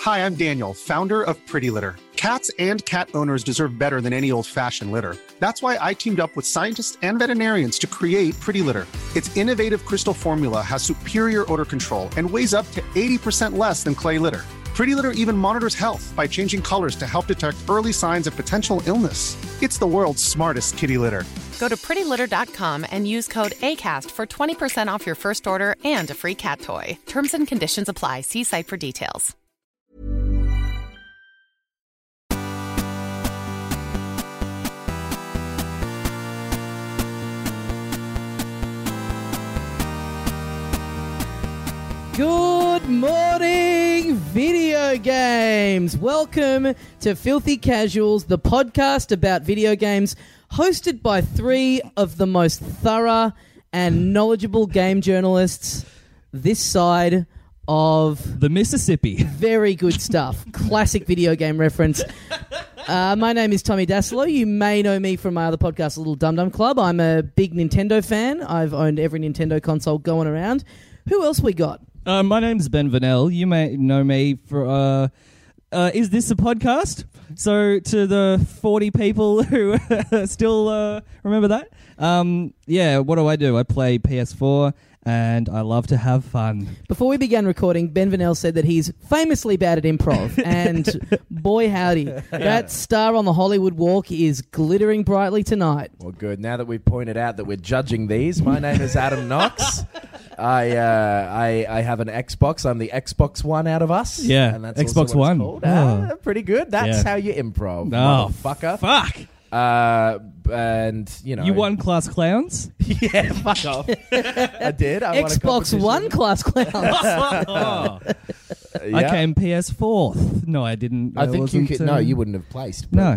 Hi, I'm Daniel, founder of Pretty Litter. Cats and cat owners deserve better than any old-fashioned litter. That's why I teamed up with scientists and veterinarians to create Pretty Litter. Its innovative crystal formula has superior odor control and weighs up to 80% less than clay litter. Pretty Litter even monitors health by changing colors to help detect early signs of potential illness. It's the world's smartest kitty litter. Go to prettylitter.com and use code ACAST for 20% off your first order and a free cat toy. Terms and conditions apply. See site for details. Good morning, video games. Welcome to Filthy Casuals, the podcast about video games, hosted by three of the most thorough and knowledgeable game journalists this side of the Mississippi. Very good stuff. Classic video game reference. My name is Tommy Dasilo. You may know me from my other podcast, Little Dum Dum Club. I'm a big Nintendo fan. I've owned every Nintendo console going around. Who else we got? My name's Ben Vanel. You may know me for... is this a podcast? So to the 40 people who still remember that? Yeah, what do? I play PS4 and I love to have fun. Before we began recording, Ben Vanel said that he's famously bad at improv. And boy howdy, that star on the Hollywood walk is glittering brightly tonight. Well, good. Now that we've pointed out that we're judging these, my name is Adam Knox. I have an Xbox. I'm the Xbox One out of us. Yeah, and that's Xbox also what One. It's called. Pretty good. That's how you improv, motherfucker. Fuck. And, you know... You won Class Clowns? Yeah, fuck off. I did. I won a Xbox One Class Clowns. I came PS4th. No, I didn't. I think you could... No, you wouldn't have placed. No.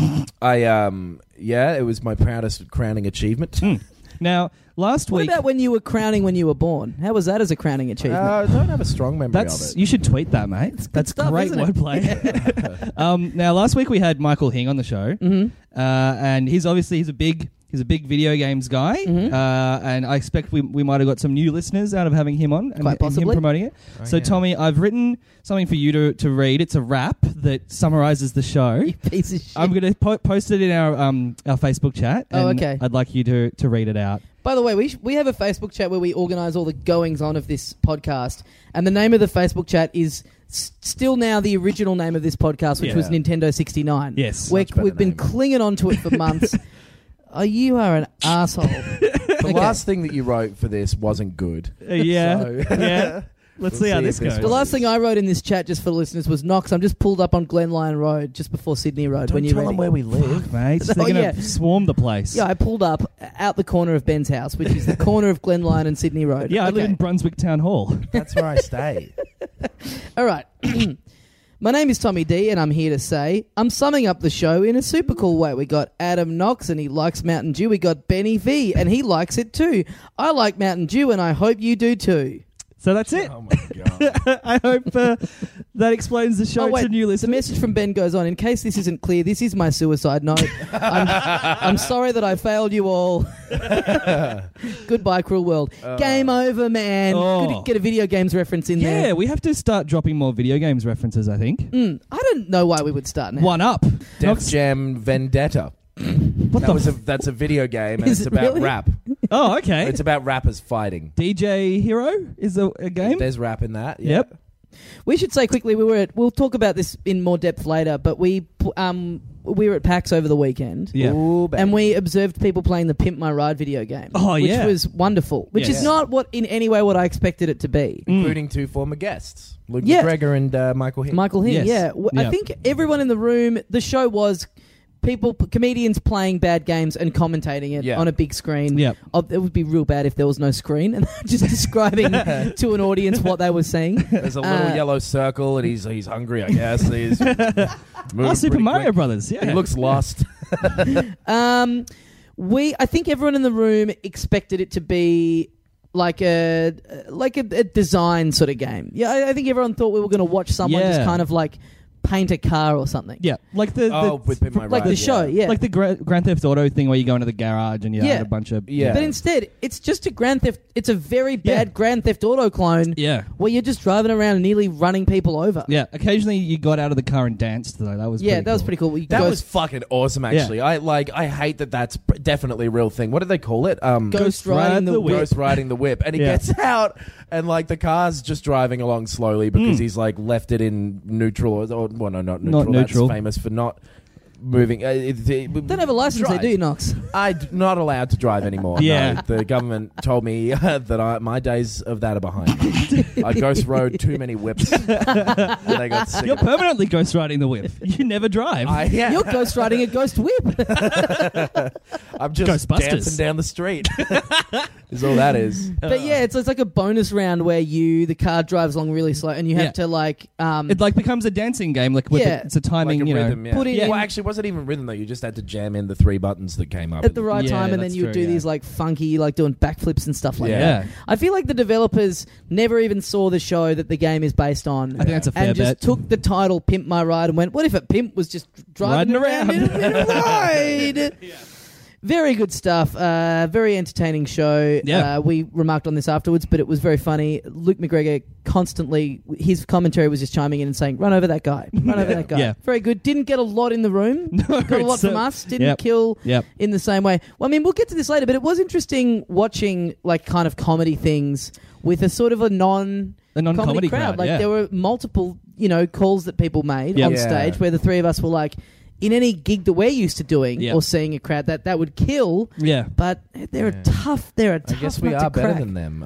It was my proudest crowning achievement. Now, last What week... about when you were crowning when you were born? How was that as a crowning achievement? I don't have a strong memory of it. You should tweet that, mate. That's stuff, great isn't it? wordplay. Now, last week we had Michael Hing on the show, and he's a big video games guy, and I expect we might have got some new listeners out of having him on and, Quite possibly. him promoting it. So, Tommy, I've written something for you to read. It's a rap that summarises the show. You piece of shit. I'm going to post it in our Facebook chat. Oh, and okay. I'd like you to read it out. By the way, we have a Facebook chat where we organise all the goings-on of this podcast, and the name of the Facebook chat is still now the original name of this podcast, which was Nintendo 69. Yes. We've been clinging on to it for months. Oh, you are an asshole. The last thing that you wrote for this wasn't good. Yeah. Let's see how this goes. The last thing I wrote in this chat, just for the listeners, was Knox. I'm just pulled up on Glen Lyon Road, just before Sydney Road. Don't tell them where we live. Mate, they're going to swarm the place. Yeah, I pulled up out the corner of Ben's house, which is the corner of Glen Lyon and Sydney Road. Yeah, I live in Brunswick Town Hall. That's where I stay. All right. My name is Tommy D, and I'm here to say I'm summing up the show in a super cool way. We got Adam Knox, and he likes Mountain Dew. We got Benny V, and he likes it too. I like Mountain Dew, and I hope you do too. So that's it. Oh, my God. I hope that explains the show to new listeners. The message from Ben goes on. In case this isn't clear, this is my suicide note. I'm sorry that I failed you all. Goodbye, cruel world. Game over, man. Good to get a video games reference in there. Yeah, we have to start dropping more video games references, I think. I don't know why we would start now. One up. Def Jam Vendetta. That's a video game, and Is it's it about really? rap. Oh, okay. It's about rappers fighting. DJ Hero is a game? There's rap in that. Yeah. Yep. We should say quickly, we'll talk about this in more depth later, but we were at PAX over the weekend. Yeah. Ooh, baby. And we observed people playing the Pimp My Ride video game. Oh, which yeah. was wonderful. Which is not in any way what I expected it to be. Including two former guests. Luke Yeah. McGregor and Michael Hing. Michael Hing, Yes. yeah. I Yep. think everyone in the room, the show was comedians playing bad games and commentating it on a big screen. Yep. It would be real bad if there was no screen and just describing to an audience what they were saying. There's a little yellow circle, and he's hungry, I guess. He's moving Super pretty Mario quick. Brothers, yeah. He looks lost. I think everyone in the room expected it to be like a design sort of game. Yeah, I think everyone thought we were going to watch someone just kind of like paint a car or something. Yeah, like the with Pimp My Like Ride, the show, yeah. like the Grand Theft Auto thing where you go into the garage and you Yeah. add a bunch of Yeah. But instead, it's just a Grand Theft. It's a very bad Grand Theft Auto clone. Yeah. Where you're just driving around and nearly running people over. Yeah, occasionally you got out of the car and danced though. That was Yeah, pretty that was cool. pretty cool. That was fucking awesome, actually. I hate that that's definitely a real thing. What do they call it? Ghost riding the whip. Ghost riding the whip. And he Yeah. gets out and like the car's just driving along slowly because he's like left it in neutral or well, no, not neutral. Not neutral. That's famous for not moving. Don't have a license, they do, Knox. I'm not allowed to drive anymore. Yeah. No, the government told me that my days of that are behind. I ghost rode too many whips. And they got sick You're of it. permanently ghost riding the whip. You never drive. You're ghost riding a ghost whip. I'm just Ghostbusters. dancing down the street. Is all that is. But yeah, it's like a bonus round where the car drives along really slow and you have Yeah. to like It like becomes a dancing game. Like with Yeah. it's a timing. Like a you know. rhythm, yeah. put it in- Well, actually, it wasn't even rhythm though. You just had to jam in the 3 buttons that came up at the right Yeah, time, and then that's you would do true, yeah. these like funky, like doing backflips and stuff like Yeah. that. Yeah. I feel like the developers never even saw the show that the game is based on. I think that's a fair and just bet. took the title "Pimp My Ride" and went, "What if a pimp was just driving Riding around in a ride?" Very good stuff. Very entertaining show. Yeah. We remarked on this afterwards, but it was very funny. Luke McGregor constantly, his commentary was just chiming in and saying, "Run over that guy. Run over that guy." Yeah. Very good. Didn't get a lot in the room. No, Got a lot it's, from us. Didn't yep. kill Yep. in the same way. Well, I mean, we'll get to this later, but it was interesting watching like kind of comedy things with a sort of a non-comedy crowd. Like yeah. there were multiple, calls that people made Yep. on Yeah. stage where the three of us were like, in any gig that we're used to doing Yep. or seeing a crowd that would kill. Yeah. But they're a tough. They're a I tough. guess we nut to are better crack. than them.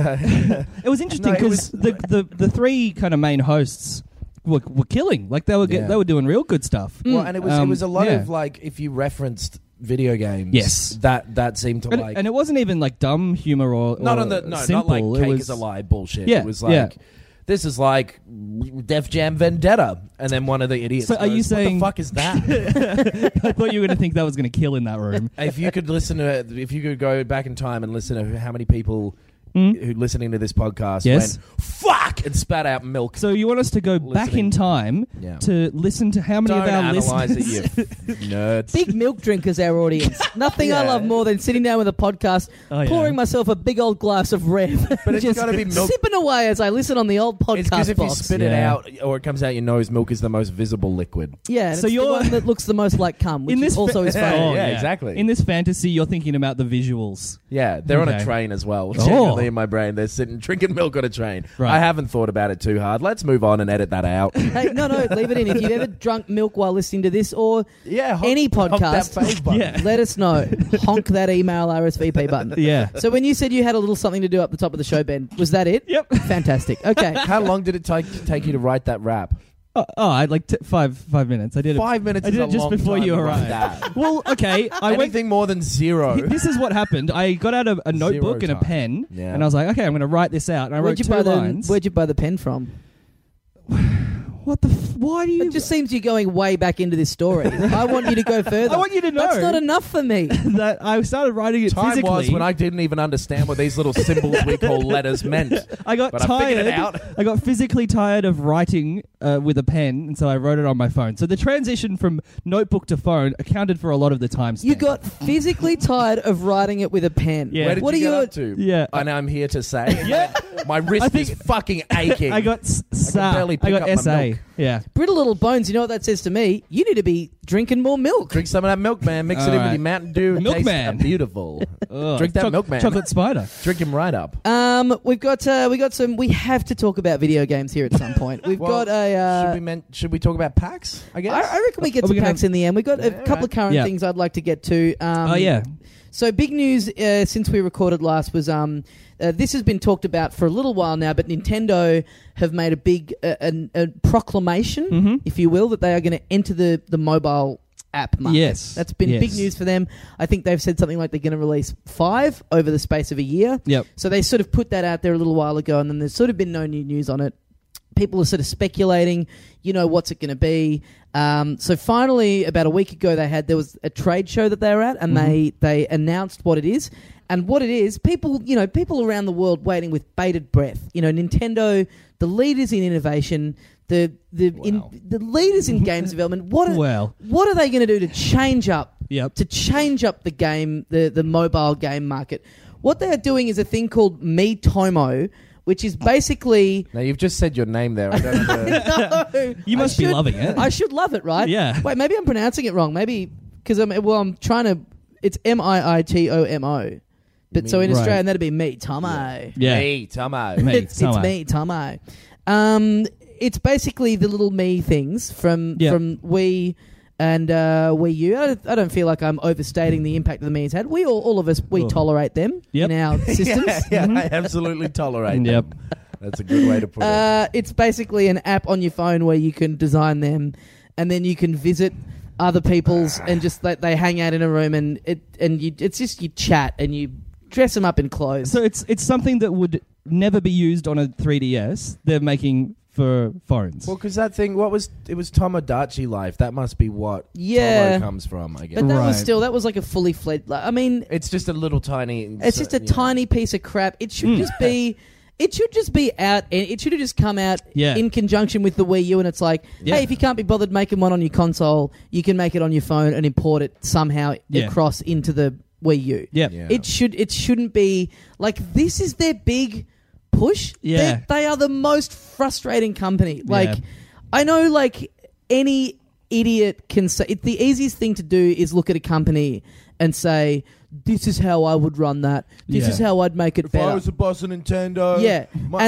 It was interesting No, it because the three kind of main hosts were killing. Like they were they were doing real good stuff. Well, and it was a lot yeah. of like if you referenced video games. Yes. that seemed to And it wasn't even like dumb humor or not or on the simple. not like It cake was, is a lie bullshit. Yeah, It was like yeah. this is like Def Jam Vendetta, and then one of the idiots. So are you goes, saying- what the fuck is that? I thought you were going to think that was going to kill in that room. If you could go back in time and listen to how many people who listening to this podcast Yes. went fuck and spat out milk. So you want us to go back Listening. in time Yeah. to listen to how many Don't of our analyze listeners? it, you nerds. Big milk drinkers, our audience. Nothing I Yeah. love more than sitting down with a podcast, Oh, yeah. pouring myself a big old glass of Rev, But it's just gotta be milk. sipping away as I listen on the old podcast It's because if you box. spit it Yeah. out or it comes out your nose, milk is the most visible liquid. Yeah, and So it's the you're- one that looks the most like cum, which In this is also is funny. Yeah, exactly. In this fantasy, you're thinking about the visuals. Yeah, they're on a Okay. train as well. Oh. Generally in my brain, they're sitting drinking milk on a train. Right. I haven't thought about it too hard. Let's move on and edit that out. Hey, no, leave it in. If you've ever drunk milk while listening to this or Yeah, any honk that podcast, fave button. Yeah. let us know. Honk that email RSVP button. Yeah. So when you said you had a little something to do up the top of the show, Ben, was that it? Yep. Fantastic. Okay. How long did it take you to write that rap? I like 5 minutes. I did it. 5 minutes I did is it a just long before time you to write arrived. that. Well, okay. I went. Anything more than zero. This is what happened. I got out a notebook and a time. pen, Yeah. and I was like, okay, I'm going to write this out. And I wrote two lines. Where'd you buy the pen from? What the? Why do you? It just seems you're going way back into this story. I want you to go further. I want you to know That's not enough for me. that I started writing it Time physically. was when I didn't even understand what these little symbols we call letters meant. I got But I figured tired. it out. I got physically tired of writing with a pen, and so I wrote it on my phone. So the transition from notebook to phone accounted for a lot of the time You spent. got physically tired of writing it with a pen. Yeah. Where did What you are get your up to? Yeah. And I'm here to say, Yeah. my wrist I think- is fucking aching. I got barely pick I got up my SA. milk. Yeah. Brittle little bones? You know what that says to me? You need to be drinking more milk. Drink some of that milk, man. Mix it in with Alright. your Mountain Dew. It tastes Milkman. beautiful. Ugh. Drink that milk, man. Chocolate spider. Drink him right up. We got some. We have to talk about video games here at some point. We've Well, got a. should we talk about PAX? I guess. I reckon we get Are to we gonna- PAX in the end. We've got a couple of current Yeah. things I'd like to get to. Oh yeah. So big news since we recorded last was this has been talked about for a little while now, but Nintendo have made a big a proclamation, if you will, that they are going to enter the mobile app market. Yes. That's been Yes. big news for them. I think they've said something like they're going to release 5 over the space of a year. Yep. So they sort of put that out there a little while ago, and then there's sort of been no new news on it. People are sort of speculating, what's it going to be? So finally, about a week ago, there was a trade show that they were at, and they announced what it is. And what it is, people around the world waiting with bated breath. Nintendo, the leaders in innovation, the leaders in games development. What are they going to do to change up the game, the mobile game market? What they are doing is a thing called Miitomo, which is basically... Now, you've just said your name there. I don't know. No, You must be loving it. I should love it, right? Yeah. Wait, maybe I'm pronouncing it wrong. Maybe because I'm trying to... It's Miitomo. But so in Australian, that'd be Miitomo. Yeah. Miitomo. It's Miitomo. It's basically the little me things from Wii and Wii U. I don't feel like I'm overstating the impact that the Mii's had. We all of us tolerate them in our systems. I absolutely tolerate them. Yep. That's a good way to put it. It's basically an app on your phone where you can design them, and then you can visit other people's and just they hang out in a room, and it's just you chat and you dress them up in clothes. So it's something that would never be used on a 3DS. They're making for phones. Well, because that thing, it was Tomodachi Life. That must be what Tomo comes from, I guess. But that was like a fully fledged. I mean, it's just a little tiny. It's just a tiny piece of crap. It should just be. It should just be out. It should have just come out in conjunction with the Wii U, and it's like, hey, if you can't be bothered making one on your console, you can make it on your phone and import it somehow across into the Wii U. Yeah. It shouldn't be like this is their big push. Yeah. They are the most frustrating company. Like, I know, like, any idiot can say... the easiest thing to do is look at a company and say, this is how I would run that. This is how I'd make it better. If I was the boss of Nintendo... Yeah.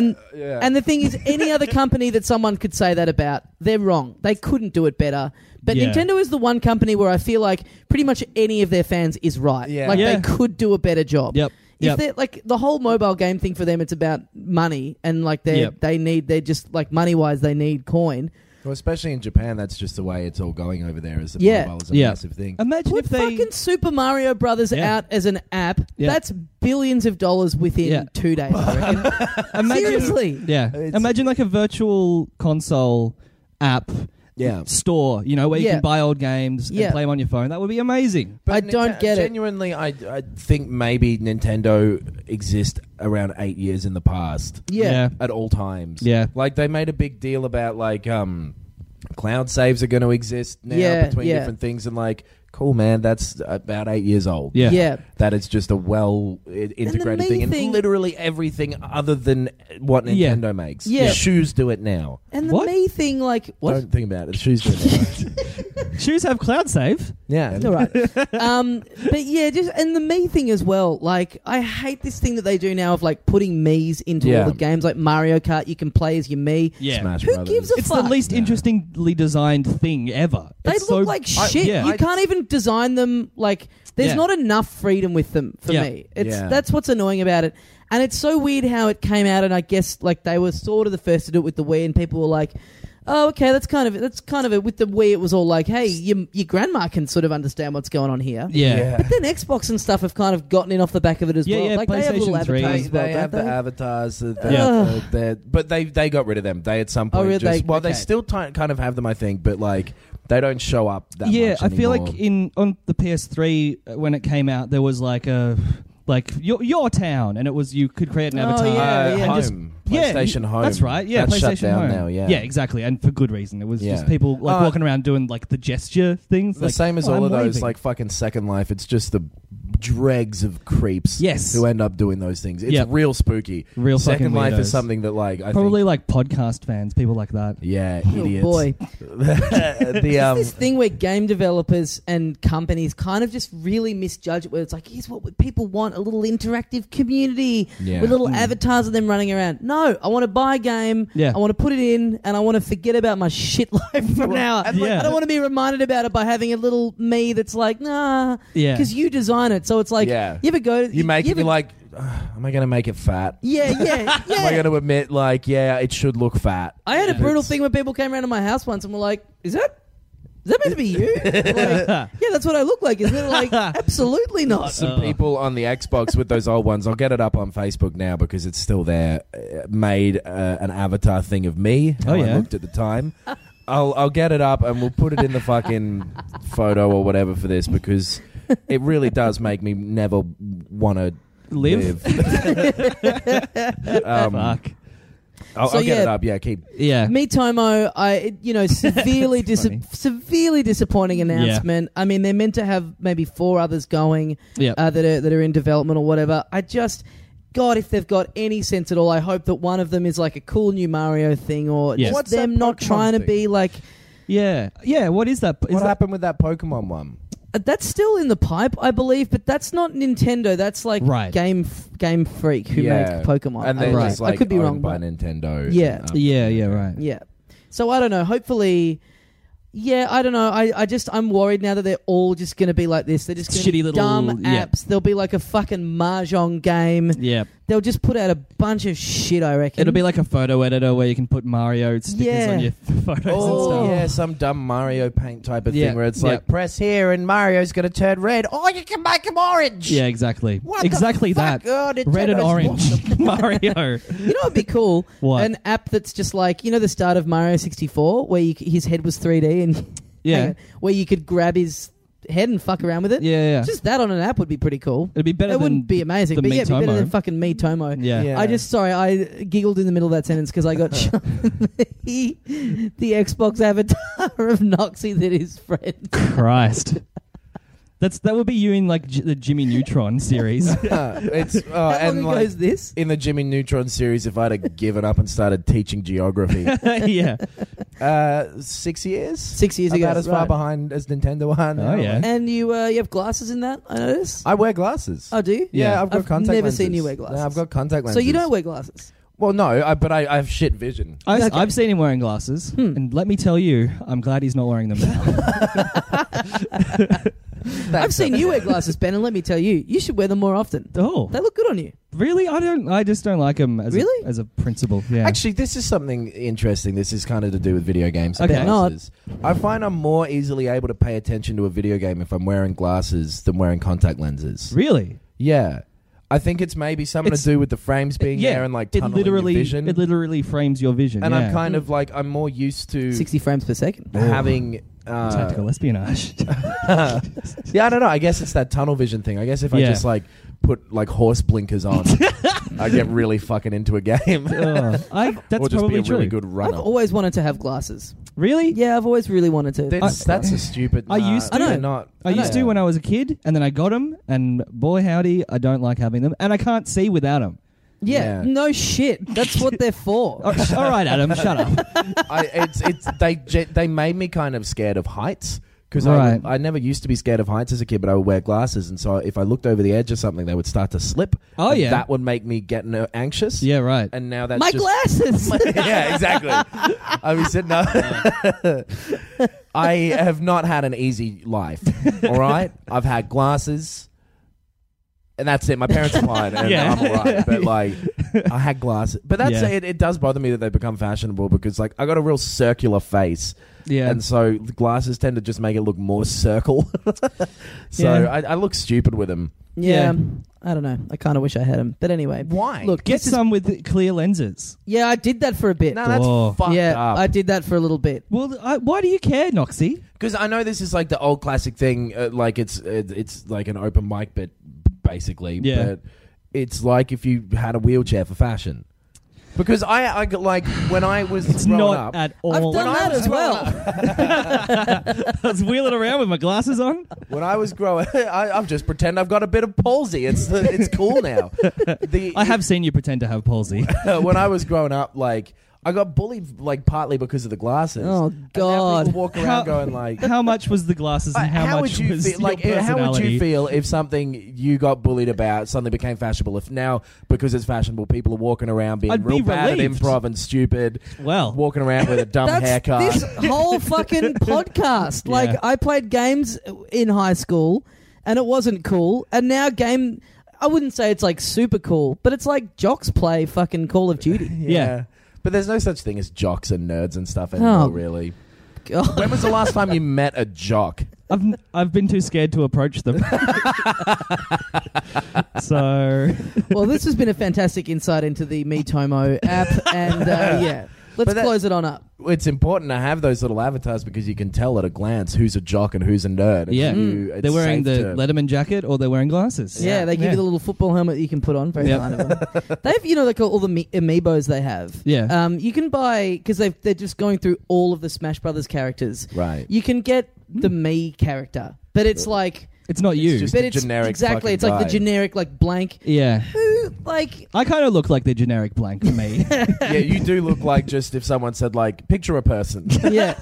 And the thing is, any other company that someone could say that about, they're wrong. They couldn't do it better. But Nintendo is the one company where I feel like pretty much any of their fans is right. Yeah. Like, they could do a better job. Yep. If they're like the whole mobile game thing for them, it's about money and like they're just like money wise they need coin. Well, especially in Japan, that's just the way it's all going over there. Is the mobile is a massive thing. Imagine Put if they fucking Super Mario Brothers out as an app. That's billions of dollars within 2 days. I reckon. Seriously. Yeah. Imagine like a virtual console app. Store, where you can buy old games and play them on your phone. That would be amazing. But I don't get it. Genuinely, I think maybe Nintendo exists around 8 years in the past. Yeah. At all times. Yeah. Like, they made a big deal about, like, cloud saves are going to exist now between different things. And, like, cool, man, that's about 8 years old. Yeah. That is just a well-integrated thing. And literally everything other than what Nintendo makes. Yeah. Shoes do it now. And the me thing, like... What? Don't think about it. Shoes do it now. Shoes have cloud save. Yeah. All right. But yeah, and the me thing as well. Like, I hate this thing that they do now of like putting me's into all the games. Like Mario Kart, you can play as your me. Yeah. Smash Who Brothers. gives a It's fuck? the least interestingly designed thing ever. They It's look like shit. You can't even design them. Like, there's not enough freedom with them for me. That's what's annoying about it. And it's so weird how it came out. And I guess like they were sort of the first to do it with the Wii, and people were like, "Oh, okay, that's kind of it." With the Wii, it was all like, "Hey, your grandma can sort of understand what's going on here." Yeah. But then Xbox and stuff have kind of gotten in off the back of it as well. Yeah, Like they have little PlayStation 3. avatars. They have the avatars. But they got rid of them. They at some point really? they still kind of have them, I think, but like they don't show up that much Yeah, I feel anymore. like on the PS3 when it came out, there was like your town, and it was you could create an avatar. Home. PlayStation Home. That's right. Yeah, that's PlayStation shut down Home. now. Yeah, yeah, exactly, and for good reason. It was just people like walking around doing like the gesture things. The like, same as all I'm of those waving. like fucking Second Life. It's just the dregs of creeps who end up doing those things. It's real spooky. Real Second fucking Life weirdos. is something that like I probably think, like podcast fans, people like that. Yeah, Oh idiots. boy. The This thing where game developers and companies kind of just really misjudge it, where it's like, here's what people want, a little interactive community with little avatars of them running around. No, I want to buy a game, I want to put it in, and I want to forget about my shit life from now. I don't want to be reminded about it by having a little me that's like, nah, because you design it. So it's like, you ever go... You make it, you're like, am I going to make it fat? Yeah. Am I going to admit, like, it should look fat? I had a brutal thing where people came around to my house once and were like, is that meant to be you? Like, yeah, that's what I look like. Isn't it? Like, absolutely not. Some people on the Xbox with those old ones, I'll get it up on Facebook now because it's still there, made an avatar thing of me, how I looked at the time. I'll get it up and we'll put it in the fucking photo or whatever for this because it really does make me never want to live. Fuck. I'll get it up. Yeah, keep. Yeah. Miitomo, severely That's funny. severely disappointing announcement. I mean, they're meant to have maybe 4 others going Yep. that are in development or whatever. God, if they've got any sense at all, I hope that one of them is like a cool new Mario thing, or Yeah. just What's them that not Pokemon trying to thing? be like. Yeah. Yeah. What is that? What happened with that Pokemon one? That's still in the pipe, I believe, but that's not Nintendo. That's like Right. Game Freak who make Pokemon. and they're I just like I could be owned wrong by but- Nintendo. Yeah. Yeah. Right. Yeah. So I don't know. Hopefully, I don't know. I'm worried now that they're all just going to be like this. They're just going to Shitty be little- dumb yeah. apps. They'll be like a fucking mahjong game. Yeah. They'll just put out a bunch of shit, I reckon. It'll be like a photo editor where you can put Mario stickers Yeah. on your photos and Oh, stuff. yeah, some dumb Mario Paint type of Yeah. thing where it's Yeah. like, press here and Mario's going to turn red. Oh, you can make him orange. Yeah, exactly. What exactly the fuck? that. Oh, Red and Nintendo's orange Mario. You know what'd be cool? What? An app that's just like, the start of Mario 64 where his head was 3D and Yeah. where you could grab his head and fuck around with it. Yeah. Just that on an app would be pretty cool. It'd be better It than wouldn't be amazing, the but yeah, it'd be better Miitomo. than fucking Miitomo. Yeah. Yeah. I giggled in the middle of that sentence because I got shown the Xbox avatar of Noxie that is friend. Christ. That would be you in like the Jimmy Neutron series. It's How long and ago like is this? in the Jimmy Neutron series, if I'd have given up and started teaching geography, Yeah. 6 years, 6 years ago. about as far right. behind as Nintendo are now. Oh, yeah. And you have glasses in that, I notice? I wear glasses. Oh, do you? Yeah, I've got I've contact never lenses. seen you wear glasses. No, I've got contact lenses. So you don't wear glasses? Well, no, but I have shit vision. I've seen him wearing glasses, and let me tell you, I'm glad he's not wearing them now. I've seen you wear glasses, Ben, and let me tell you, you should wear them more often. Oh, They look good on you. really? I just don't like them as Really? as a principle. Yeah. Actually, this is something interesting. This is kind of to do with video games. and Okay. glasses. I find I'm more easily able to pay attention to a video game if I'm wearing glasses than wearing contact lenses. Really? Yeah. I think it's maybe something to do with the frames being there and like tunneling your vision. It literally frames your vision. And yeah. I'm kind of like, I'm more used to 60 frames per second. having... tactical espionage. yeah, I don't know. I guess it's that tunnel vision thing. I guess if I Yeah. just like put like horse blinkers on, I get really fucking into a game. That's or just probably be a true. really good runner. I've always wanted to have glasses. Really? Yeah, I've always really wanted to. That's a stupid... I used to. they're I know. not. I used to when I was a kid, and then I got them, and boy howdy, I don't like having them, and I can't see without them. Yeah, Yeah. no shit. That's what they're for. All right, Adam, shut up. They made me kind of scared of heights. Because Right. I never used to be scared of heights as a kid, but I would wear glasses, and so if I looked over the edge of something, they would start to slip. Oh, and yeah. that would make me get anxious. Yeah, right. And now that's My just glasses. yeah, exactly. I was sitting up. I have not had an easy life. All right, I've had glasses, and that's it. My parents are fine, and Yeah. I'm all right. But like, I had glasses. But that's Yeah. it. It does bother me that they've become fashionable because like I got a real circular face. Yeah. And so the glasses tend to just make it look more circle. So Yeah. I look stupid with them. Yeah, I don't know. I kind of wish I had them. But anyway. Why? Look, Get this is- some with clear lenses. Yeah, I did that for a bit. No, that's Oh. fucked yeah, up. I did that for a little bit. Well, why do you care, Noxie? Because I know this is like the old classic thing, like it's like an open mic bit, basically. Yeah. But it's like if you had a wheelchair for fashion. Because I like when I was It's growing not up. at I've all. done that as well. I was wheeling around with my glasses on. When I was growing, I've just pretend I've got a bit of palsy. It's cool now. I have seen you pretend to have palsy. When I was growing up, like I got bullied like partly because of the glasses. Oh, And now God. people walk around going like. How much was the glasses and how much would you was feel? your Like, how would personality? you feel if something you got bullied about suddenly became fashionable? If now, because it's fashionable, people are walking around being I'd real be bad relieved. at improv and stupid, Well, walking around with a dumb That's haircut. this whole fucking podcast. Like, Yeah. I played games in high school, and it wasn't cool. And now I wouldn't say it's like super cool, but it's like jocks play fucking Call of Duty. Yeah. But there's no such thing as jocks and nerds and stuff anymore, Oh. really. God. When was the last time you met a jock? I've been too scared to approach them. So Well, this has been a fantastic insight into the Miitomo app, and yeah. Let's close it on up. It's important to have those little avatars because you can tell at a glance who's a jock and who's a nerd. It's they're wearing the safe to- Letterman jacket or they're wearing glasses. Yeah, they give you the little football helmet that you can put on. Very kind of them. They've, like all the amiibos they have. Yeah. You can buy, because they're just going through all of the Smash Brothers characters. Right. You can get the Mii character, but it's like... It's not you. just But a it's generic exactly. fucking It's like the guy. generic, like blank. Yeah. Who like? I kind of look like the generic blank to me. Yeah, you do look like just if someone said like, picture a person. Yeah.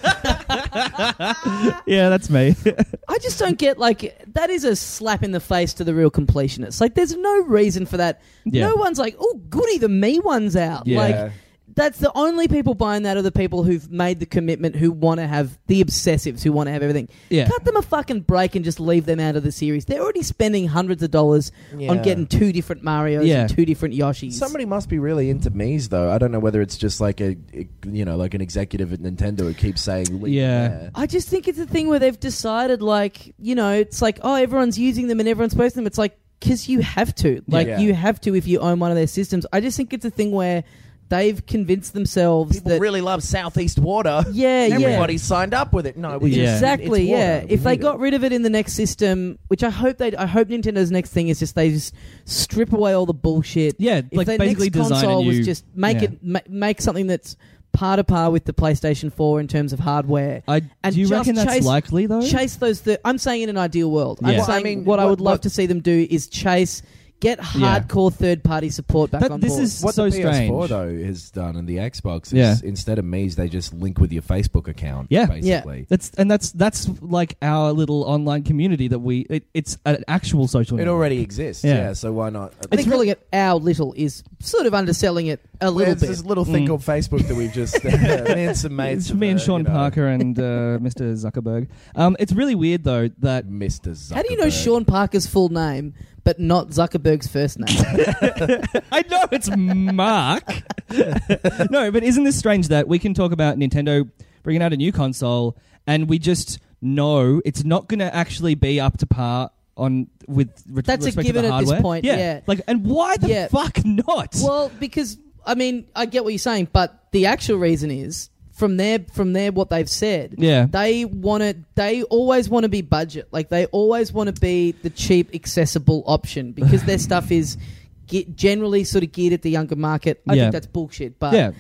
Yeah, that's me. I just don't get like that is a slap in the face to the real completionists. Like, there's no reason for that. Yeah. No one's like, oh, goody, the Mii one's out. Yeah. Like, that's the only people buying that are the people who've made the commitment, who want to have the obsessives, who want to have everything. Yeah. Cut them a fucking break and just leave them out of the series. They're already spending hundreds of dollars on getting 2 different Marios and 2 different Yoshis. Somebody must be really into Mii's though. I don't know whether it's just like like an executive at Nintendo who keeps saying, Yeah. I just think it's a thing where they've decided, like, it's like, oh, everyone's using them and everyone's posting them. It's like, because you have to. Like, you have to if you own one of their systems. I just think it's a thing where they've convinced themselves People that... really love Southeast Water. Yeah, Everybody signed up with it. No, we just, exactly. it's water. Yeah, We if they need got it. rid of it in the next system, which I hope Nintendo's next thing is just they just strip away all the bullshit. Yeah, if like their basically next design a console was new- just make it make something that's par to par with the PlayStation 4 in terms of hardware. Do you just reckon that's likely though? Chase those. I'm saying in an ideal world. I'm Yeah. saying what I would love to see them do is get hardcore third-party support back on this board. is What so the PS4 strange. though has done and the Xbox is instead of Mii's, they just link with your Facebook account. Yeah. basically. That's like our little online community that it's an actual social It network. already exists. Yeah. Yeah, so why not? I think calling it our little is sort of underselling it a little There's bit. this little thing called Facebook that we've just me and some mates. It's me and have, Sean Parker and Mr. Zuckerberg. It's really weird though that Mr. Zuckerberg. How do you know Sean Parker's full name but not Zuckerberg's first name? I know it's Mark. No, but isn't this strange that we can talk about Nintendo bringing out a new console and we just know it's not going to actually be up to par with That's a respect given to the at this hardware? point, yeah. Like, and why the fuck not? Well, because I mean, I get what you're saying, but the actual reason is from their what they've said. Yeah. They always want to be budget. Like, they always want to be the cheap, accessible option because their stuff is generally sort of geared at the younger market. I think that's bullshit, but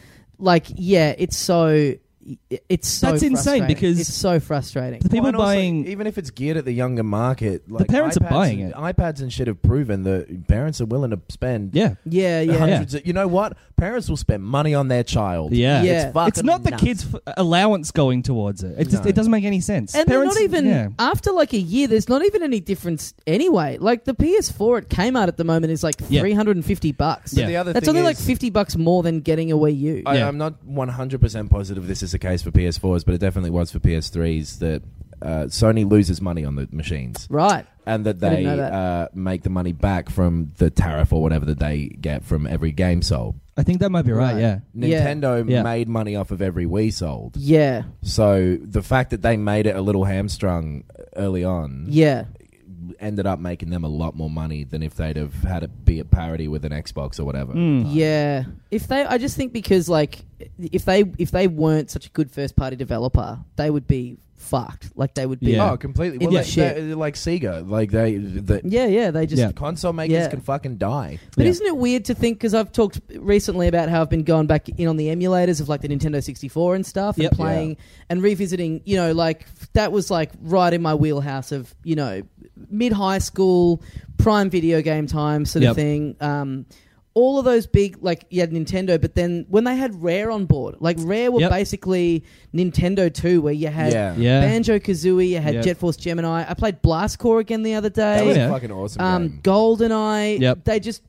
it's so That's insane frustrating. because it's so frustrating. the people and also, buying even if it's geared at the younger market, like parents are buying it. iPads and shit have proven that parents are willing to spend yeah. hundreds of, you know what? Parents will spend money on their child. Yeah. Yeah. It's It's not the nuts. kids' allowance going towards it. It just it doesn't make any sense. And Parents, they're not even yeah. after like a year. There's not even any difference anyway. Like the PS4 at Kmart at the moment is like $350. But Yeah. the other That's thing only like is- $50 more than getting a Wii U. Yeah. I'm not 100% positive this is the case for PS4s, but it definitely was for PS3s that Sony loses money on the machines. Right. And that I they didn't know that. make the money back from the tariff or whatever that they get from every game sold. I think that might be right. Right. Yeah. Nintendo Yeah. made money off of every Wii sold. Yeah. So the fact that they made it a little hamstrung early on Yeah. ended up making them a lot more money than if they'd have had it be at parity with an Xbox or whatever. Yeah. I just think because like if they weren't such a good first party developer, they would be fucked. Like they would be. Yeah. Oh, completely. In Well, the shit. they're like Sega. Like they They just. Yeah. console makers Yeah. can fucking die. But Yeah. isn't it weird to think, because I've talked recently about how I've been going back in on the emulators of like the Nintendo 64 and stuff Yep. and playing and revisiting, like that was like right in my wheelhouse of, mid-high school, prime video game time sort of Yep. thing. All of those big, like, you had Nintendo, but then when they had Rare on board, like Rare were Yep. basically Nintendo 2, where you had Yeah. Banjo-Kazooie, you had Yep. Jet Force Gemini. I played Blast Corps again the other day. That was Yeah. a fucking awesome game. GoldenEye. Yep. They just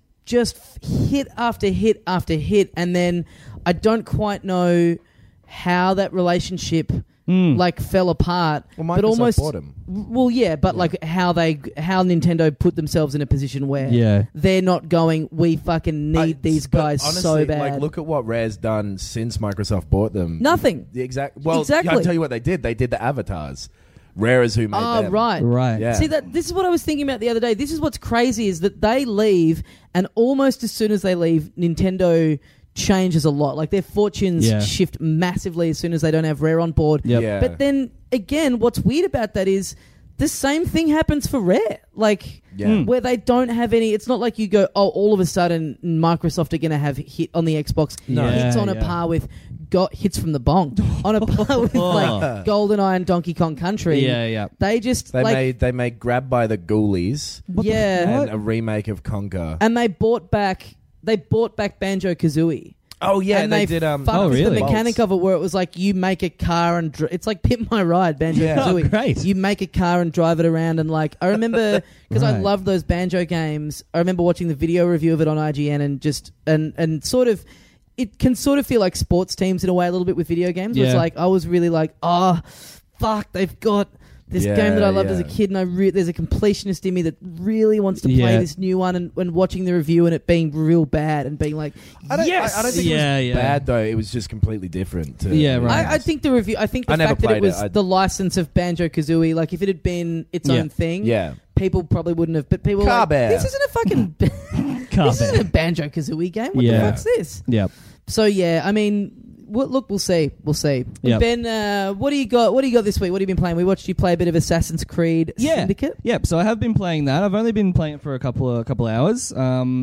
hit after hit after hit, and then I don't quite know how that relationship like fell apart. Well, but Microsoft almost bought 'em. Well, yeah, but like how Nintendo put themselves in a position where they're not going, we fucking need these But guys honestly, so bad. Like, look at what Rare's done since Microsoft bought them. Nothing. The exact. Well, Exactly. I'll tell you what they did. They did the avatars. Rare is who made them. Right. Right. Yeah. See, this is what I was thinking about the other day. This is what's crazy is that they leave, and almost as soon as they leave, Nintendo changes a lot. Like their fortunes shift massively as soon as they don't have Rare on board. Yep. Yeah. But then again, what's weird about that is the same thing happens for Rare. Like where they don't have any. It's not like you go, oh, all of a sudden Microsoft are going to have hit on the Xbox hits on a par with hits from the bong, on a par with like GoldenEye and Donkey Kong Country. Yeah. They made Grab by the Ghoulies. Yeah. And a remake of Conker. And they bought back Banjo-Kazooie. Oh yeah, and they did. fucked with the mechanic of it, where it was like you make a car and it's like Pimp My Ride, Banjo-Kazooie. Oh, great. You make a car and drive it around, and like I remember because I loved those Banjo games. I remember watching the video review of it on IGN and just and sort of. It can sort of feel like sports teams in a way a little bit with video games. Where it's like I was really like, oh, fuck, they've got this game that I loved as a kid, and there's a completionist in me that really wants to play this new one. And watching the review and it being real bad and being like, yes, I don't think it was bad though. It was just completely different. I think the review. I think the fact that it was the license of Banjo-Kazooie. Like if it had been its own thing, people probably wouldn't have. But people were like, this isn't a fucking. This isn't a Banjo-Kazooie game. What the fuck's this? Yep. So I mean, we'll see. Yep. Ben, what do you got? What do you got this week? What have you been playing? We watched you play a bit of Assassin's Creed Syndicate. Yep. So I have been playing that. I've only been playing it for a couple hours. So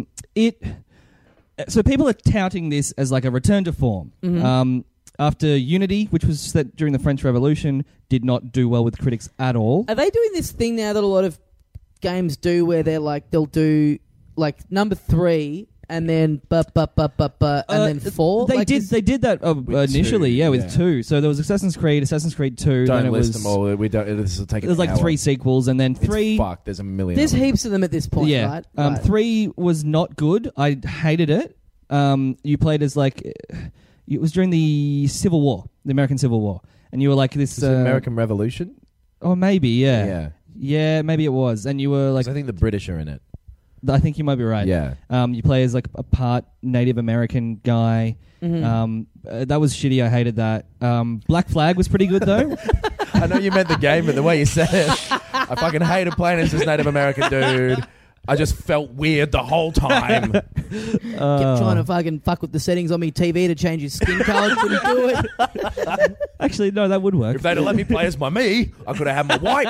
people are touting this as like a return to form. Mm-hmm. After Unity, which was set during the French Revolution, did not do well with critics at all. Are they doing this thing now that a lot of games do, where they're like they'll do like number 3. And then and then 4. They did that initially, with 2. So there was Assassin's Creed 2. Don't then it list was, them all. We don't. This will take. There's like 3 sequels, and then 3. Fuck. There's a million. There's heaps of them at this point, right? 3 was not good. I hated it. You played as like it was during the Civil War, the American Civil War, and you were like this American Revolution. Oh, maybe yeah, maybe it was, and you were like. I think the British are in it. I think you might be right. Yeah. You play as like a part Native American guy. Mm-hmm. That was shitty. I hated that. Black Flag was pretty good though. I know you meant the game, but the way you said it, I fucking hated playing as this Native American dude. I just felt weird the whole time. Kept trying to fucking fuck with the settings on my TV to change his skin colour. Couldn't do it. Actually, no, that would work. If they'd have let me play as my me, I could have had my white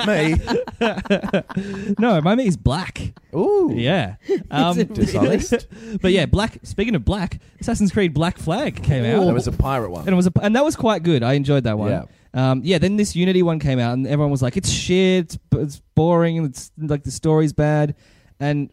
me. No, my me is black. Ooh. Yeah. Dishonest. But yeah, Speaking of black, Assassin's Creed Black Flag came out. That was a pirate one. And that was quite good. I enjoyed that one. Yeah. Then this Unity one came out, and everyone was like, "It's shit. It's boring. It's like the story's bad." And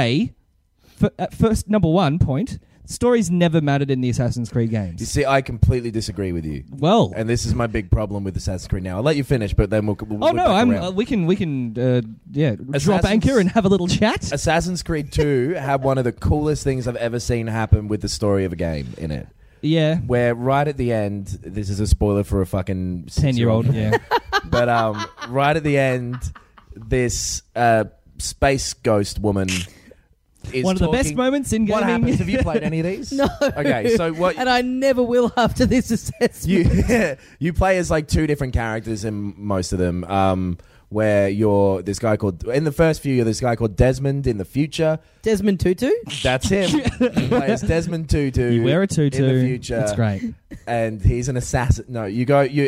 at first, number 1 point, stories never mattered in the Assassin's Creed games. You see, I completely disagree with you. Well, and this is my big problem with Assassin's Creed. Now I'll let you finish, but then we'll we can drop anchor and have a little chat. Assassin's Creed 2 had one of the coolest things I've ever seen happen with the story of a game in it. Yeah, where right at the end, this is a spoiler for a fucking 10-year-old. Yeah, but right at the end, this space ghost woman is one of the best moments in gaming. What happens? Have you played any of these? No. Okay, so what? And I never will after this assessment. You play as like 2 different characters in most of them. Where you're this guy called in the first few, you're this guy called Desmond in the future. Desmond Tutu. That's him. You play as Desmond Tutu. You wear a tutu in the future. It's great. And he's an assassin. No, you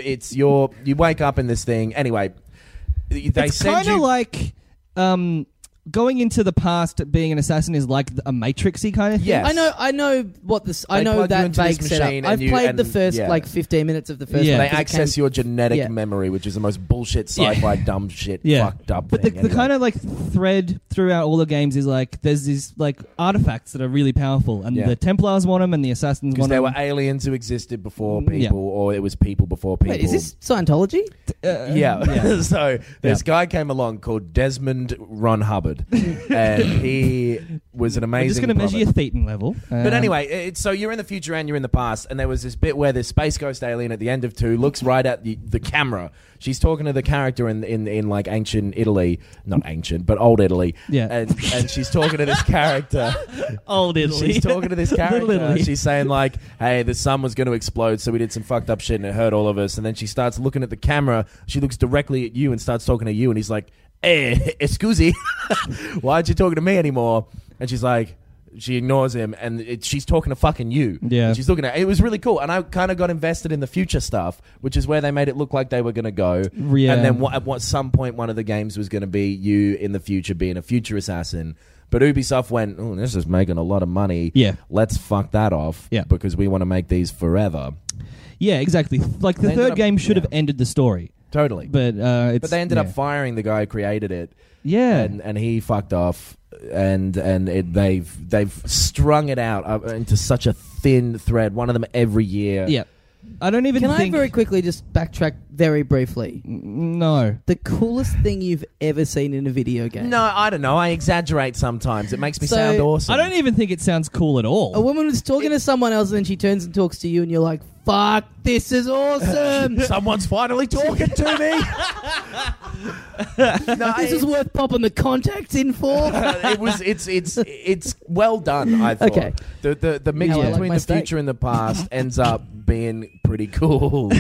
wake up in this thing. Anyway, it's kind of like. Going into the past, being an assassin is like a Matrixy kind of thing. Yes. I know what this. I know that vague setup. I've played the first 15 minutes of the first. Yeah, one they access your genetic memory, which is the most bullshit sci-fi dumb shit, fucked up. But thing the kind of like thread throughout all the games is like there's these like artifacts that are really powerful, and the Templars want them, and the assassins want them. Because there were aliens who existed before people, or it was people before people. Wait, is this Scientology? Yeah. So this guy came along called Desmond Ron Hubbard. And he was an amazing. I'm just going to measure your thetan level. But anyway, so you're in the future and you're in the past, and there was this bit where this space ghost alien at the end of 2 looks right at the camera. She's talking to the character in like ancient Italy, not ancient, but old Italy. Yeah, and she's talking to this character. Old Italy. She's talking to this character. She's saying like, "Hey, the sun was going to explode, so we did some fucked up shit, and it hurt all of us." And then she starts looking at the camera. She looks directly at you and starts talking to you, and he's like, "Scusi, why aren't you talking to me anymore?" And she's like, She ignores him, and she's talking to fucking you. Yeah. And she's looking at it. Was really cool, and I kind of got invested in the future stuff, which is where they made it look like they were going to go. Yeah. And then at some point, one of the games was going to be you in the future being a future assassin. But Ubisoft went, oh, this is making a lot of money. Yeah. Let's fuck that off. Yeah. Because we want to make these forever. Yeah, exactly. Like the They ended third up- game should have yeah. ended the story, Totally. but But they ended up firing the guy who created it. Yeah. And he fucked off, and they've strung it out into such a thin thread. One of them every year. Yeah. I don't even Can think... I very quickly just backtrack very briefly? No. The coolest thing you've ever seen in a video game. No, I don't know. I exaggerate sometimes. It makes me So, sound awesome. I don't even think it sounds cool at all. A woman was talking to someone else and then she turns and talks to you and you're like, fuck, this is awesome. Someone's finally talking to me. No, This is worth popping the contacts in for. It's well done. I thought. Okay. The mix How I like between my the steak. future and the past ends up being pretty cool.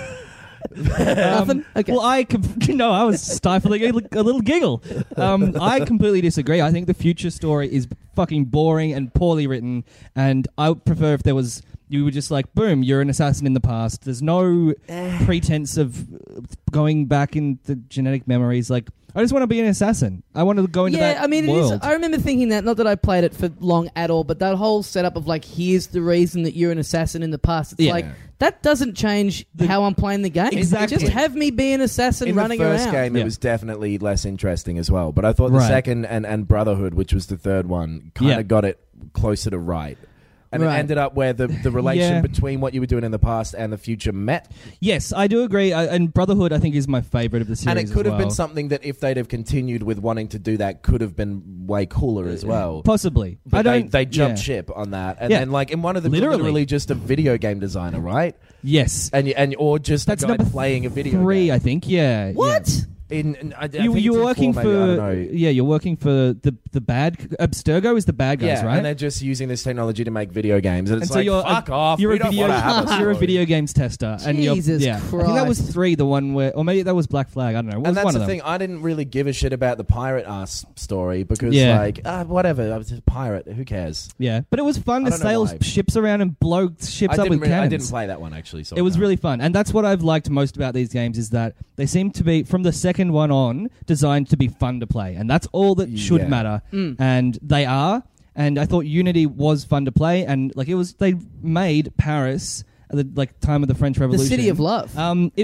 Nothing? Okay. Well, I was stifling a little giggle. I completely disagree. I think the future story is fucking boring and poorly written, and I would prefer if you were just like, boom, you're an assassin in the past. There's no pretense of going back into genetic memories. Like, I just want to be an assassin. I want to go into that I mean, world. I remember thinking that, not that I played it for long at all, but that whole setup of like, here's the reason that you're an assassin in the past. It's Yeah. like, that doesn't change how I'm playing the game. Exactly. Just have me be an assassin In running the first around. game, Yeah. it was definitely less interesting as well. But I thought the Right. second and Brotherhood, which was the third one, kind of Yeah. got it closer to right. And Right. it ended up where the relation Yeah. between what you were doing in the past and the future met. Yes, I do agree. And Brotherhood, I think, is my favorite of the series. And it could as have been well. something that if they'd have continued with wanting to do that, could have been way cooler as well. Possibly. But I don't. they jumped yeah. ship on that, and Yeah. then like in one of them, Literally. literally just a video game designer, right? Yes. And or just That's a guy number playing a video 3, game. I think. Yeah. What? Yeah. I think it's You're in working 4, maybe, I don't for know. you're working for the bad Abstergo is the bad guys, Yeah, right? and they're just using this technology to make video games, and it's And so like you're fuck off. You're we a don't video. want to have a You're a story. video games tester, and Jesus I think that was Christ. 3, the one where, or maybe that was Black Flag. I don't know. It was And that's one the of them. thing. I didn't really give a shit about the pirate ass story because, Yeah. like, whatever. I was a pirate. Who cares? Yeah, but it was fun I to don't know sail why. ships around and blow ships up with I cannons. didn't play that one actually. So It was no. really fun, and that's what I've liked most about these games is that they seem to be, from the second one on, designed to be fun to play, and that's all that should Yeah. matter. And they are. And I thought Unity was fun to play, and like they made Paris at the like time of the French The Revolution, City of Love.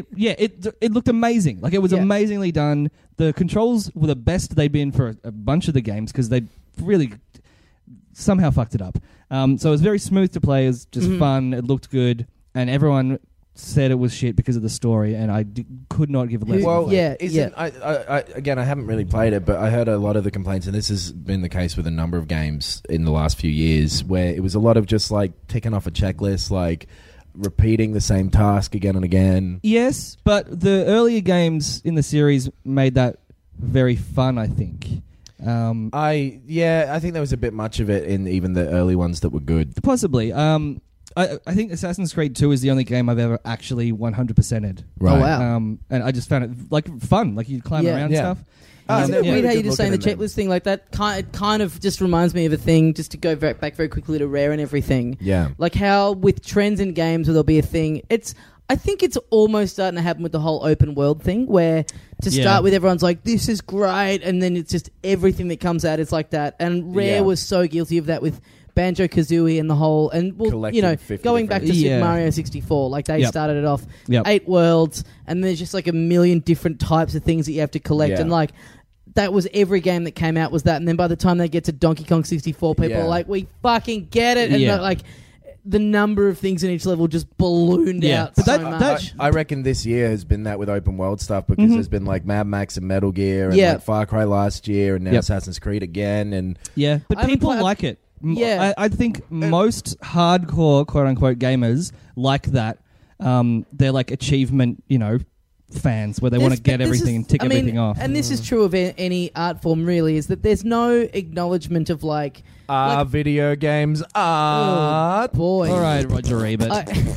It looked amazing. Like it was Yeah. amazingly done. The controls were the best they'd been for a bunch of the games because they really somehow fucked it up. So it was very smooth to play. It was just fun. It looked good, and everyone said it was shit because of the story, and I could not give it less. Well, of a yeah. isn't I again? I haven't really played it, but I heard a lot of the complaints, and this has been the case with a number of games in the last few years, where it was a lot of just like ticking off a checklist, like repeating the same task again and again. Yes, but the earlier games in the series made that very fun, I think. I think there was a bit much of it in even the early ones that were good. Possibly. I think Assassin's Creed 2 is the only game I've ever actually 100%ed. Right. Oh, wow. And I just found it like fun. Like you climb Yeah. around Yeah. and stuff. Isn't they're it weird really how you good just saying the looking in them. checklist thing like that? It kind of just reminds me of a thing, just to go back very quickly to Rare and everything. Yeah. Like how with trends in games where there'll be a thing, I think it's almost starting to happen with the whole open world thing where to Yeah. start with everyone's like, this is great, and then it's just everything that comes out is like that. And Rare Yeah. was so guilty of that with Banjo-Kazooie and the whole, and well, Collecting 50 going back to different- Super Yeah. Mario 64, like they Yep. started it off Yep. 8 worlds, and there's just like a million different types of things that you have to collect, Yeah. and like that was every game that came out was that, and then by the time they get to Donkey Kong 64, people Yeah. are like, we fucking get it, and Yeah. like the number of things in each level just ballooned Yeah. out But so that- much. I reckon this year has been that with open world stuff because there's been like Mad Max and Metal Gear and Yeah. like Far Cry last year and now Yep. Assassin's Creed again and Yeah, but I haven't people played- like it. Yeah. I think most hardcore quote-unquote gamers like that. They're like achievement, fans where they want to get everything and tick everything off. And this is true of any art form, really, is that there's no acknowledgement of like, video games art. boy. All right, Roger Ebert.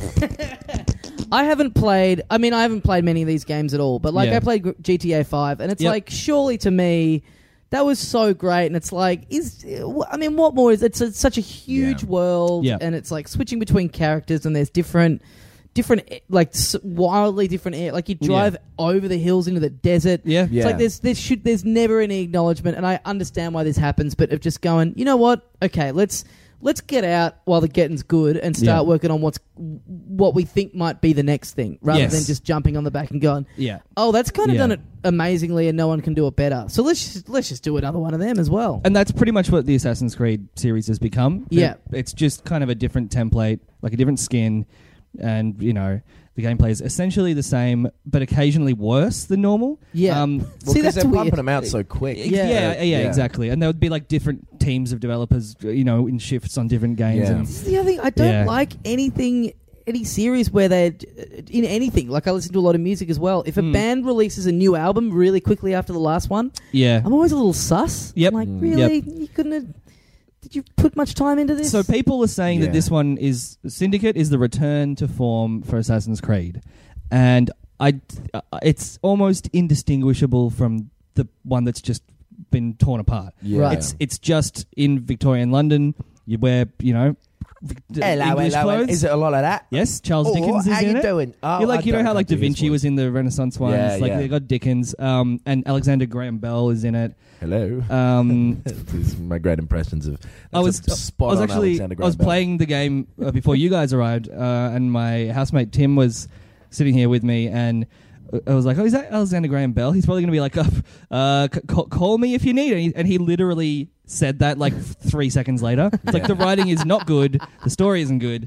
I haven't played. I mean, I haven't played many of these games at all. But like, Yeah. I played GTA 5, and it's Yep. like, surely to me, that was so great. And it's like, what more is it's such a huge world, and it's like switching between characters, and there's different like wildly different air. Like you drive over the hills into the desert. It's like there's never any acknowledgement, and I understand why this happens, but of just going, you know what? Okay, let's get out while the getting's good and start working on what we think might be the next thing, rather than just jumping on the back and going, oh, that's kind of done it amazingly and no one can do it better. So let's just do another one of them as well. And that's pretty much what the Assassin's Creed series has become. Yeah. It's just kind of a different template, like a different skin, and, you know, the gameplay is essentially the same, but occasionally worse than normal. Yeah. Because they're pumping them out so quick. Yeah, exactly. And there would be like different teams of developers, you know, in shifts on different games. Yeah. And This is the other thing. I don't like any series where they're in anything. Like I listen to a lot of music as well. If a band releases a new album really quickly after the last one, I'm always a little sus. Yep. I'm like, really? You couldn't have... Did you put much time into this? So people are saying that this one is Syndicate is the return to form for Assassin's Creed, and it's almost indistinguishable from the one that's just been torn apart. Yeah. Right. It's just in Victorian London. You wear, you know, English clothes. Is it a lot of that? Yes, Charles Dickens is how in you it. Doing? Oh, You're like, you know how like Da do his Vinci voice. was in the Renaissance ones. They got Dickens, and Alexander Graham Bell is in it. Hello. These are my great impressions of. I was Alexander playing the game before you guys arrived, and my housemate Tim was sitting here with me, and I was like, "Oh, is that Alexander Graham Bell? He's probably going to be like, call me if you need." And he literally said that like 3 seconds later. It's like the writing is not good, the story isn't good.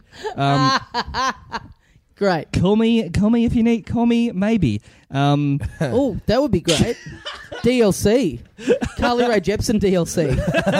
Great. Call me if you need. Call me maybe. Oh, that would be great. DLC, Carly Rae Jepsen DLC.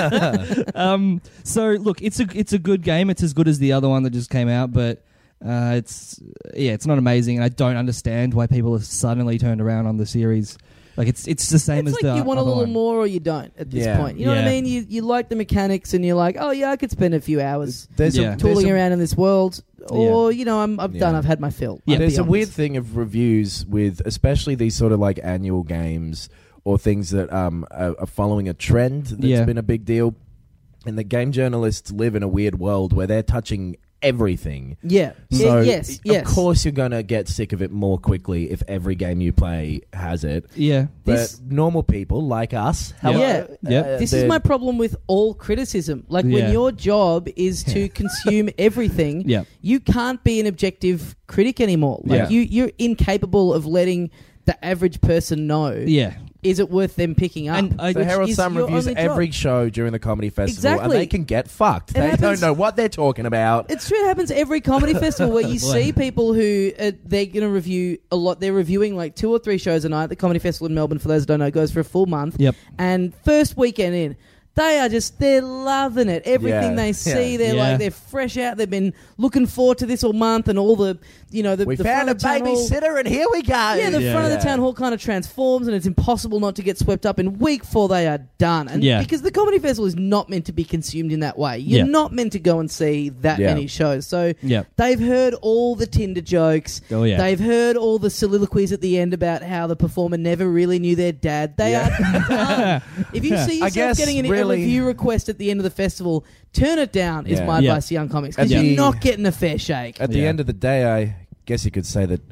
So look, it's a good game. It's as good as the other one that just came out, but it's not amazing, and I don't understand why people have suddenly turned around on the series. Like it's the same as like the you want a other little one. more or you don't at this point. You know what I mean? You like the mechanics, and you're like, oh yeah, I could spend a few hours tooling around in this world. Or, you know, I've done, I've had my fill. Yeah, there's a weird thing of reviews with, especially these sort of like annual games or things that are following a trend that's been a big deal. And the game journalists live in a weird world where they're touching everything. Yeah. So, yes. of course you're going to get sick of it more quickly if every game you play has it. Yeah. But normal people like us... This is my problem with all criticism. Like, when your job is to consume everything, you can't be an objective critic anymore. Like, you're incapable of letting the average person know... Is it worth them picking up? And the Herald Sun reviews every show during the comedy festival, and they can get fucked. They don't know what they're talking about. It's true. It happens every comedy festival where you see people who they're going to review a lot. They're reviewing like 2 or 3 shows a night. The comedy festival in Melbourne, for those who don't know, goes for a full month. Yep. And first weekend in, they're loving it. Everything they see, they're fresh out. They've been looking forward to this all month, and all the, you know, we the found a babysitter, and here we go. Yeah, the front of the town hall kind of transforms, and it's impossible not to get swept up in week 4. They are done, and because the comedy festival is not meant to be consumed in that way. You're not meant to go and see that many shows. So they've heard all the Tinder jokes. They've heard all the soliloquies at the end about how the performer never really knew their dad. They are done. If you see yourself getting a review request at the end of the festival, turn it down, is my advice to young comics, because you're not getting a fair shake. At the end of the day, I guess you could say that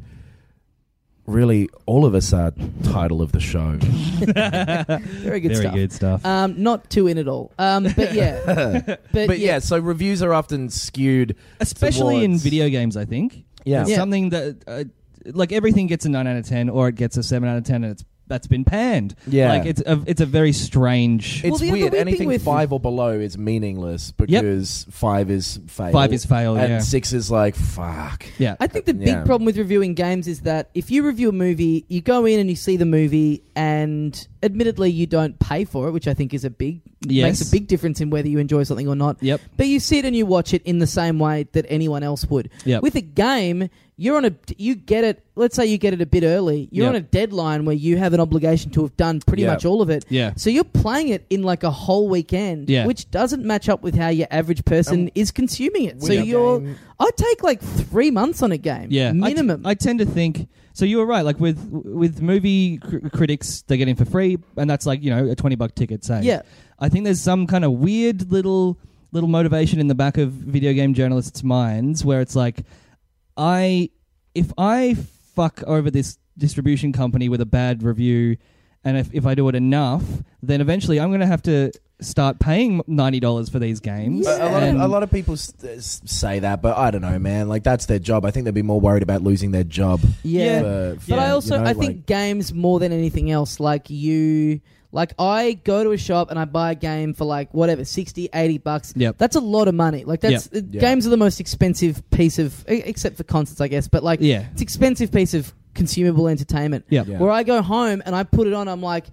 really all of us are title of the show. Very good stuff. Not too in at all. But yeah. but so reviews are often skewed. Especially in video games, I think. Yeah. It's something that, like, everything gets a 9 out of 10 or it gets a 7 out of 10, and that's been panned. Yeah. Like, it's a very strange... It's weird. Anything 5 or below is meaningless because 5 is fail. 5 is fail, and 6 is like, fuck. Yeah. I think the big problem with reviewing games is that if you review a movie, you go in and you see the movie, and admittedly you don't pay for it, which I think is makes a big difference in whether you enjoy something or not. Yep. But you sit and you watch it in the same way that anyone else would. Yep. With a game, you get it. Let's say you get it a bit early. You're on a deadline where you have an obligation to have done pretty much all of it. Yeah. So you're playing it in like a whole weekend, which doesn't match up with how your average person is consuming it. So I'd take like 3 months on a game, minimum. I tend to think. So you were right. Like with movie critics, they get in for free, and that's like, a $20 ticket. Say, yeah. I think there's some kind of weird little motivation in the back of video game journalists' minds where it's like, if I fuck over this distribution company with a bad review, and if I do it enough, then eventually I'm going to have to start paying $90 for these games. A lot of people say that, but I don't know, man. Like, that's their job. I think they'd be more worried about losing their job. Yeah. But I also I think games more than anything else, like I go to a shop and I buy a game for like whatever, $60, $80. Yep. That's a lot of money. Like games are the most expensive piece of, except for concerts, I guess. But it's expensive piece of consumable entertainment. Yep. Where I go home and I put it on, I'm like,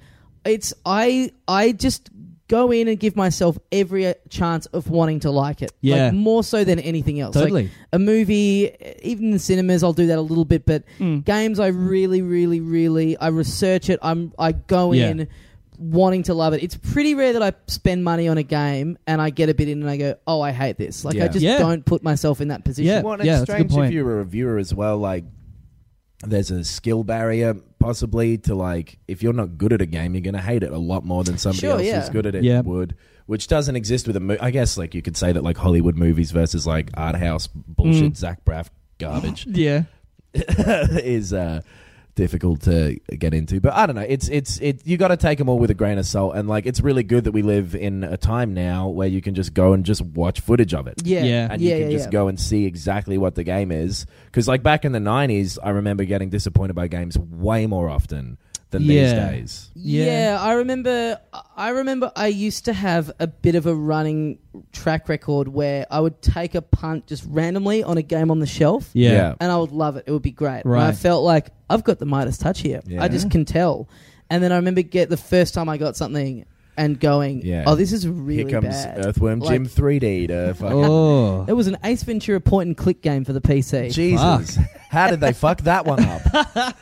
I just go in and give myself every chance of wanting to like it. Yeah. Like more so than anything else. Totally. Like a movie, even in the cinemas, I'll do that a little bit. But games, I really, really, really, I research it. I go in wanting to love it. It's pretty rare that I spend money on a game and I get a bit in and I go, oh, I hate this. Like I just don't put myself in that position. Yeah. Well, it's strange if you're a reviewer as well. Like, there's a skill barrier possibly to, like, if you're not good at a game, you're going to hate it a lot more than somebody else who's good at it would, which doesn't exist with I guess, like, you could say that, like, Hollywood movies versus, like, art house bullshit, Zach Braff garbage is difficult to get into. But I don't know. You got to take them all with a grain of salt, and like, it's really good that we live in a time now where you can just go and just watch footage of it. And you can just go and see exactly what the game is. Because like back in the 90s, I remember getting disappointed by games way more often than these days. I remember I used to have a bit of a running track record where I would take a punt just randomly on a game on the shelf. And I would love it. It would be great. Right. And I felt like I've got the Midas touch here. I just can tell. And then I remember the first time I got something and going, oh, this is really bad. Here comes Earthworm Jim 3D to fucking... It was an Ace Ventura point and click game for the PC. Jesus. How did they fuck that one up?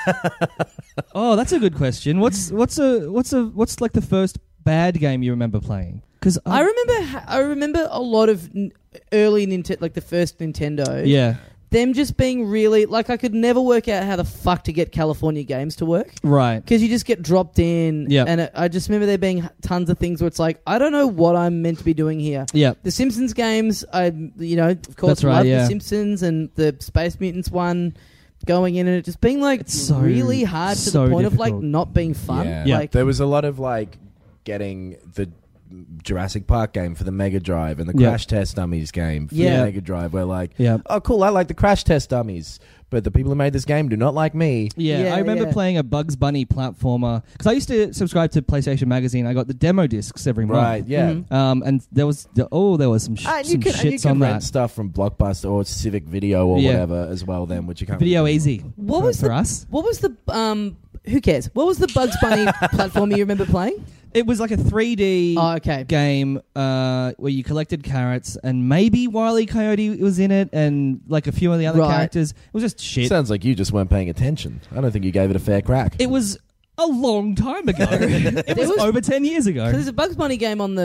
Oh, that's a good question. What's like the first bad game you remember playing? Because I remember a lot of early Nintendo, like the first Nintendo. Yeah. Them just being really, like, I could never work out how the fuck to get California games to work. Right. Because you just get dropped in. Yeah. And I just remember there being tons of things where it's like, I don't know what I'm meant to be doing here. Yeah. The Simpsons games, of course, love The Simpsons and the Space Mutants one going in and it just being like, it's really hard to the point of like not being fun. Yeah. Like, there was a lot of like getting the Jurassic Park game for the Mega Drive and the Crash Test Dummies game for the Mega Drive where like, oh cool, I like the Crash Test Dummies, but the people who made this game do not like me. I remember playing a Bugs Bunny platformer because I used to subscribe to PlayStation Magazine. I got the demo discs every month. And there was some shits on that stuff from Blockbuster or Civic Video or whatever as well then, which you can't Video really Easy. What was for us? What was the who cares? What was the Bugs Bunny platform you remember playing? It was like a 3D game where you collected carrots, and maybe Wile E. Coyote was in it, and like a few of the other characters. It was just shit. Sounds like you just weren't paying attention. I don't think you gave it a fair crack. It was a long time ago. It was over 10 years ago. There's a Bugs Bunny game on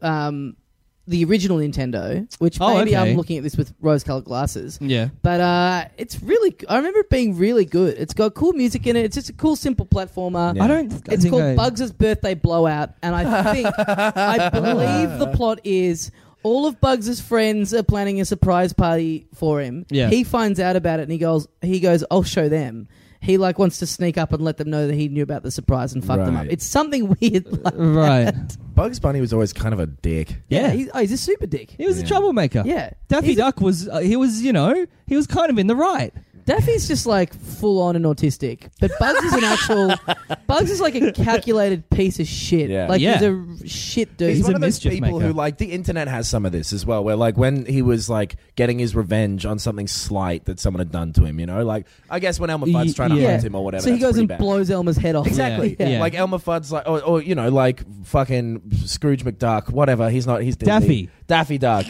the original Nintendo, which maybe I'm looking at this with rose-colored glasses. Yeah. But it's really... I remember it being really good. It's got cool music in it. It's just a cool, simple platformer. Yeah. It's called Bugs' Birthday Blowout, and I believe the plot is... all of Bugs' friends are planning a surprise party for him. Yeah. He finds out about it, and he goes, I'll show them. He like wants to sneak up and let them know that he knew about the surprise and fuck them up. It's something weird like that. Bugs Bunny was always kind of a dick. Yeah, he's a super dick. He was a troublemaker. Yeah. Daffy Duck was he was kind of in the right. Daffy's just like full on and autistic, but Bugs is Bugs is like a calculated piece of shit. Yeah. Like he's a shit dude. He's one of those mischief people maker. who like the internet has some of this as well, where like when he was like getting his revenge on something slight that someone had done to him, like I guess when Elmer Fudd's trying to hunt him or whatever. So he goes and bad. blows Elmer's head off. Exactly. Yeah. Like Elmer Fudd's like, or like fucking Scrooge McDuck, whatever. He's not. He's Daffy Duck.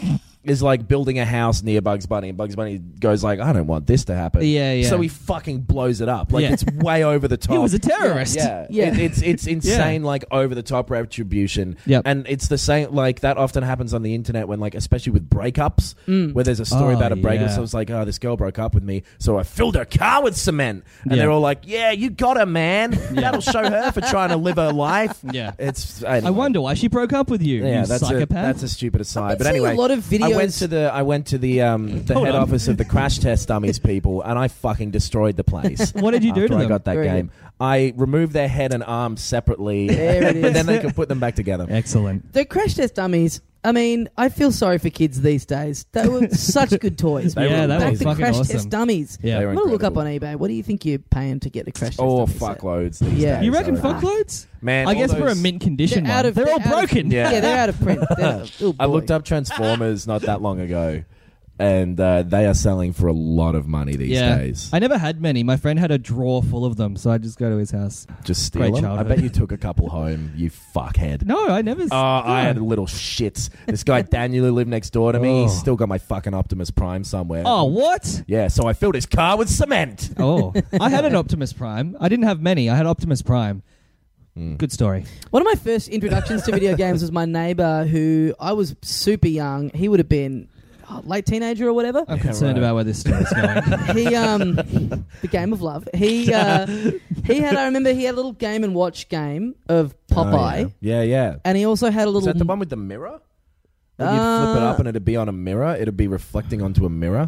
is like building a house near Bugs Bunny, and Bugs Bunny goes like, I don't want this to happen. Yeah. So he fucking blows it up. Like, it's way over the top. He was a terrorist. Yeah. Yeah. It's insane, like, over the top retribution. Yep. And it's the same, like, that often happens on the internet when, like, especially with breakups, where there's a story about a breakup. So it's like, oh, this girl broke up with me, so I filled her car with cement. And they're all like, yeah, you got her, man. That'll show her for trying to live her life. Yeah. It's. I wonder why she broke up with you. Yeah, you that's psychopath. a stupid aside. But seeing anyway, a lot of videos. I went to the head office of the Crash Test Dummies people, and I fucking destroyed the place. What did you do after to them? I got that Very game. good. I removed their head and arms separately, There it but is. then they could put them back together. Excellent. The Crash Test Dummies, I mean, I feel sorry for kids these days. They were such good toys. They were Yeah, that Back was to fucking Crash awesome. Test Dummies. Yeah. They were I'm going to look up incredible. on eBay. What do you think you're paying to get the Crash Test Oh, Dummies set? fuckloads these Yeah. days. You reckon I reckon. fuckloads? Man, I all guess for a those- mint condition They're out one. of- They're all they're out of- broken. Yeah. They're out of print. Oh, I boy. looked up Transformers not that long ago, and they are selling for a lot of money these days. I never had many. My friend had a drawer full of them, so I just go to his house. Just Great steal them. I childhood. bet you took a couple home, you fuckhead. No, I never. Oh, I had little shits. This guy Daniel who lived next door to me, Oh. he's still got my fucking Optimus Prime somewhere. Oh, what? Yeah, so I filled his car with cement. Oh, I had an Optimus Prime. I didn't have many. I had Optimus Prime. Good story. One of my first introductions to video games was my neighbour who I was super young. He would have been late teenager or whatever. I'm concerned about where this story's going. He the game of love. He had I remember he had a little Game and Watch game of Popeye. Oh, yeah. And he also had a Is little that the one with the mirror? When you'd flip it up and it'd be on a mirror, it'd be reflecting onto a mirror.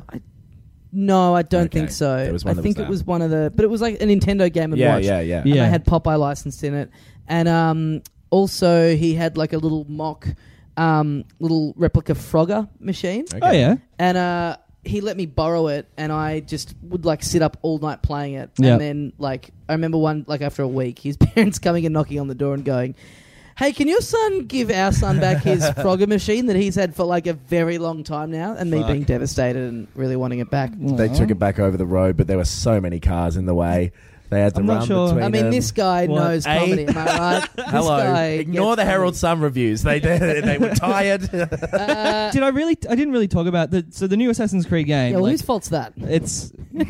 No, I don't Okay. think so. There was I one that think was it that. was one of the, but it was like a Nintendo Game and Yeah. Watch. Yeah. And they had Popeye licensed in it. And also he had like a little mock, little replica Frogger machine. Okay. Oh yeah. And he let me borrow it, and I just would like sit up all night playing it. Yep. And then like I remember after a week, his parents coming and knocking on the door and going, "Hey, can your son give our son back his Frogger machine that he's had for like a very long time now?" And me Fuck. being devastated and really wanting it back. They took it back over the road, but there were so many cars in the way. They had to I'm not run sure. between I mean, them. this guy What? knows comedy, am I right? Hello. This guy Ignore gets the Herald comedy. Sun reviews. They were tired. Did I really? I didn't really talk about the new Assassin's Creed game. Yeah, well, like, whose fault's that? it's.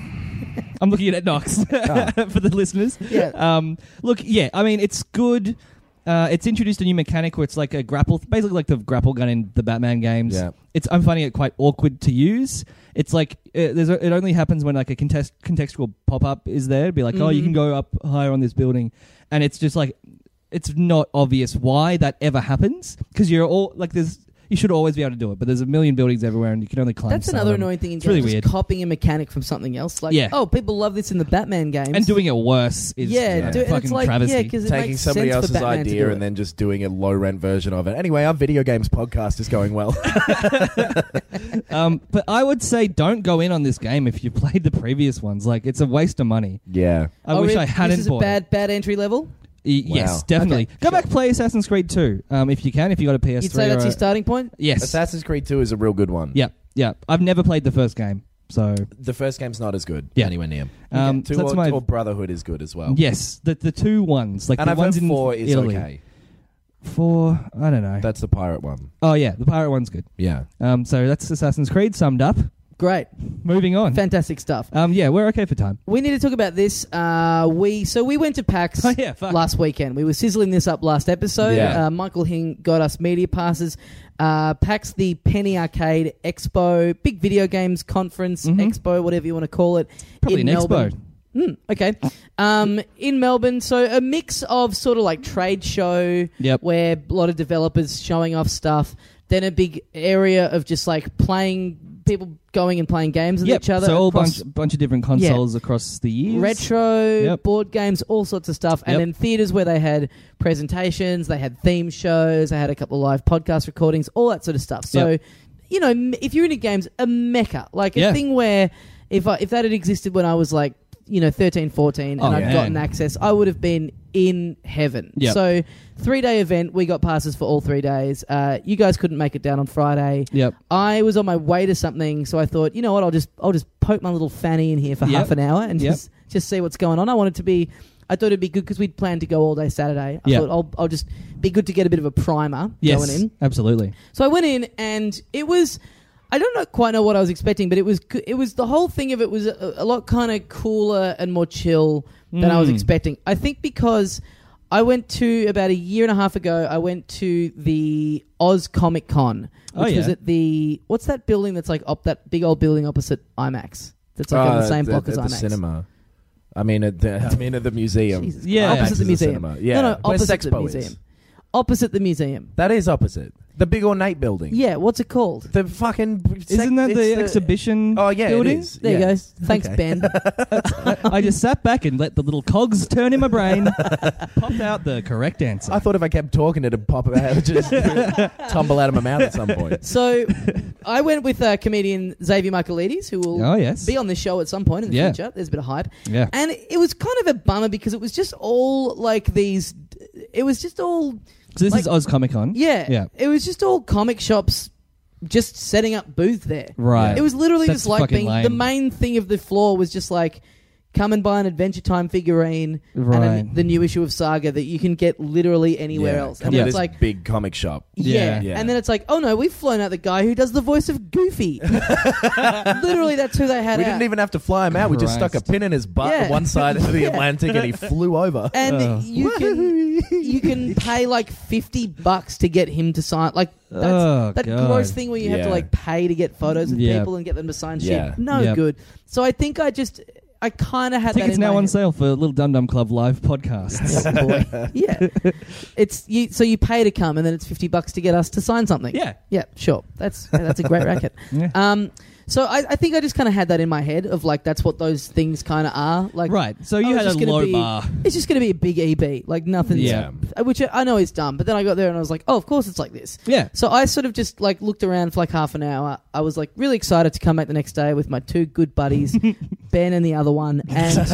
I'm looking at Knox for the listeners. Yeah. Look, yeah. I mean, it's good. It's introduced a new mechanic where it's like a grapple, basically like the grapple gun in the Batman games. Yeah. I'm finding it quite awkward to use. It's like it only happens when like a contextual pop up is there. It'd be like, oh, you can go up higher on this building, and it's just like it's not obvious why that ever happens because you're all like you should always be able to do it, but there's a million buildings everywhere and you can only climb. That's some another of them. annoying thing in It's really games, weird. just copying a mechanic from something else. Like, Yeah. oh, people love this in the Batman games. And doing it worse is and fucking it's like, travesty. yeah, because it Taking makes somebody sense for else's Batman to do idea it. and then just doing a low rent version of it. Anyway, our video games podcast is going well. But I would say don't go in on this game if you played the previous ones. Like, it's a waste of money. Yeah. I wish really? I hadn't This is bought a it. bad entry level. Yes, Wow. definitely. Okay, Go sure. back play Assassin's Creed 2 if you can, if you got a PS3. You'd say that's or your starting point. Yes. Assassin's Creed 2 is a real good one. Yeah. I've never played the first game, so The first game's not as good. Yeah. Anywhere near. so Two that's my or Brotherhood is good as well. yes. The two ones, like And the I've ones heard in 4 is Italy. okay. 4, I don't know. That's the pirate one. Oh yeah, the pirate one's good. Yeah. So that's Assassin's Creed summed up. Great, Moving on. fantastic stuff. Yeah, we're okay for time. We need to talk about this. We went to PAX Oh, yeah, fuck. last weekend. We were sizzling this up last episode. Yeah. Michael Hing got us media passes. PAX, the Penny Arcade Expo, big video games conference, expo, whatever you want to call it. Probably in an Melbourne. Okay. In Melbourne, so a mix of sort of like trade show Yep. where a lot of developers showing off stuff, then a big area of just like people going and playing games with Yep. each other. So all across bunch of different consoles across the years. retro, Yep. board games, all sorts of stuff. And Yep. then theatres where they had presentations, they had theme shows, they had a couple of live podcast recordings, all that sort of stuff. So, Yep. you know, if you're into games, a mecca. Like a Yeah. thing where if that had existed when I was like, 13, 14, and Oh, I'd man. gotten access, I would have been in heaven. Yep. So 3-day event, we got passes for all 3 days. You guys couldn't make it down on Friday. Yep. I was on my way to something, so I thought, you know what, I'll just poke my little fanny in here for Yep. half an hour and Yep. just see what's going on. I thought it'd be good because we'd planned to go all day Saturday. I Yep. thought I'll just be good to get a bit of a primer Yes. going in. Absolutely. So I went in and it was, I don't quite know what I was expecting, but it was the whole thing of it was a lot kind of cooler and more chill than I was expecting. I think because I went to, about a year and a half ago, I went to the Oz Comic Con, which was at the, what's that building that's like that big old building opposite IMAX? That's like on the same block as IMAX. The cinema. I mean, at the museum. Jesus. Yeah. Opposite the museum. Cinema. Yeah. No, opposite the Sexpo museum. is. Opposite the museum. That is opposite. The big ornate building. Yeah, what's it called? The fucking... Isn't that the exhibition building? It is. There you go. Thanks, Ben. I just sat back and let the little cogs turn in my brain. Popped out the correct answer. I thought if I kept talking, it'd pop out, just tumble out of my mouth at some point. So, I went with comedian Xavier Michaelides, who will be on this show at some point in the future. There's a bit of hype. Yeah. And it was kind of a bummer because it was just all like these... It was just all... So this is Oz Comic Con? Yeah. It was just all comic shops just setting up booths there. Right. It was literally That's just like fucking being... lame. The main thing of the floor was just like, come and buy an Adventure Time figurine and the new issue of Saga that you can get literally anywhere else. Come And to it's this like... big comic shop. Yeah. Yeah. And then it's like, oh no, we've flown out the guy who does the voice of Goofy. Literally, that's who they had We out. didn't even have to fly him out. We just stuck a pin in his butt Yeah. on one side of the Atlantic and he flew over. And you can pay like $50 to get him to sign. Like that God. gross thing where you have to like pay to get photos with people and get them to sign shit. No good. So I think I kind of had that. Tickets in now my on head. sale for Little Dum Dum Club live podcasts. Oh, boy. Yeah, so you pay to come, and then it's $50 to get us to sign something. Yeah, sure. That's a great racket. Yeah. So I think I just kind of had that in my head of like that's what those things kind of are. Like, Right. So you had a low bar. It's just going to be a big EB, like nothing. Yeah. Which I know is dumb, but then I got there and I was like, oh, of course it's like this. Yeah. So I sort of just like looked around for like half an hour. I was like really excited to come back the next day with my two good buddies, Ben and the other one. And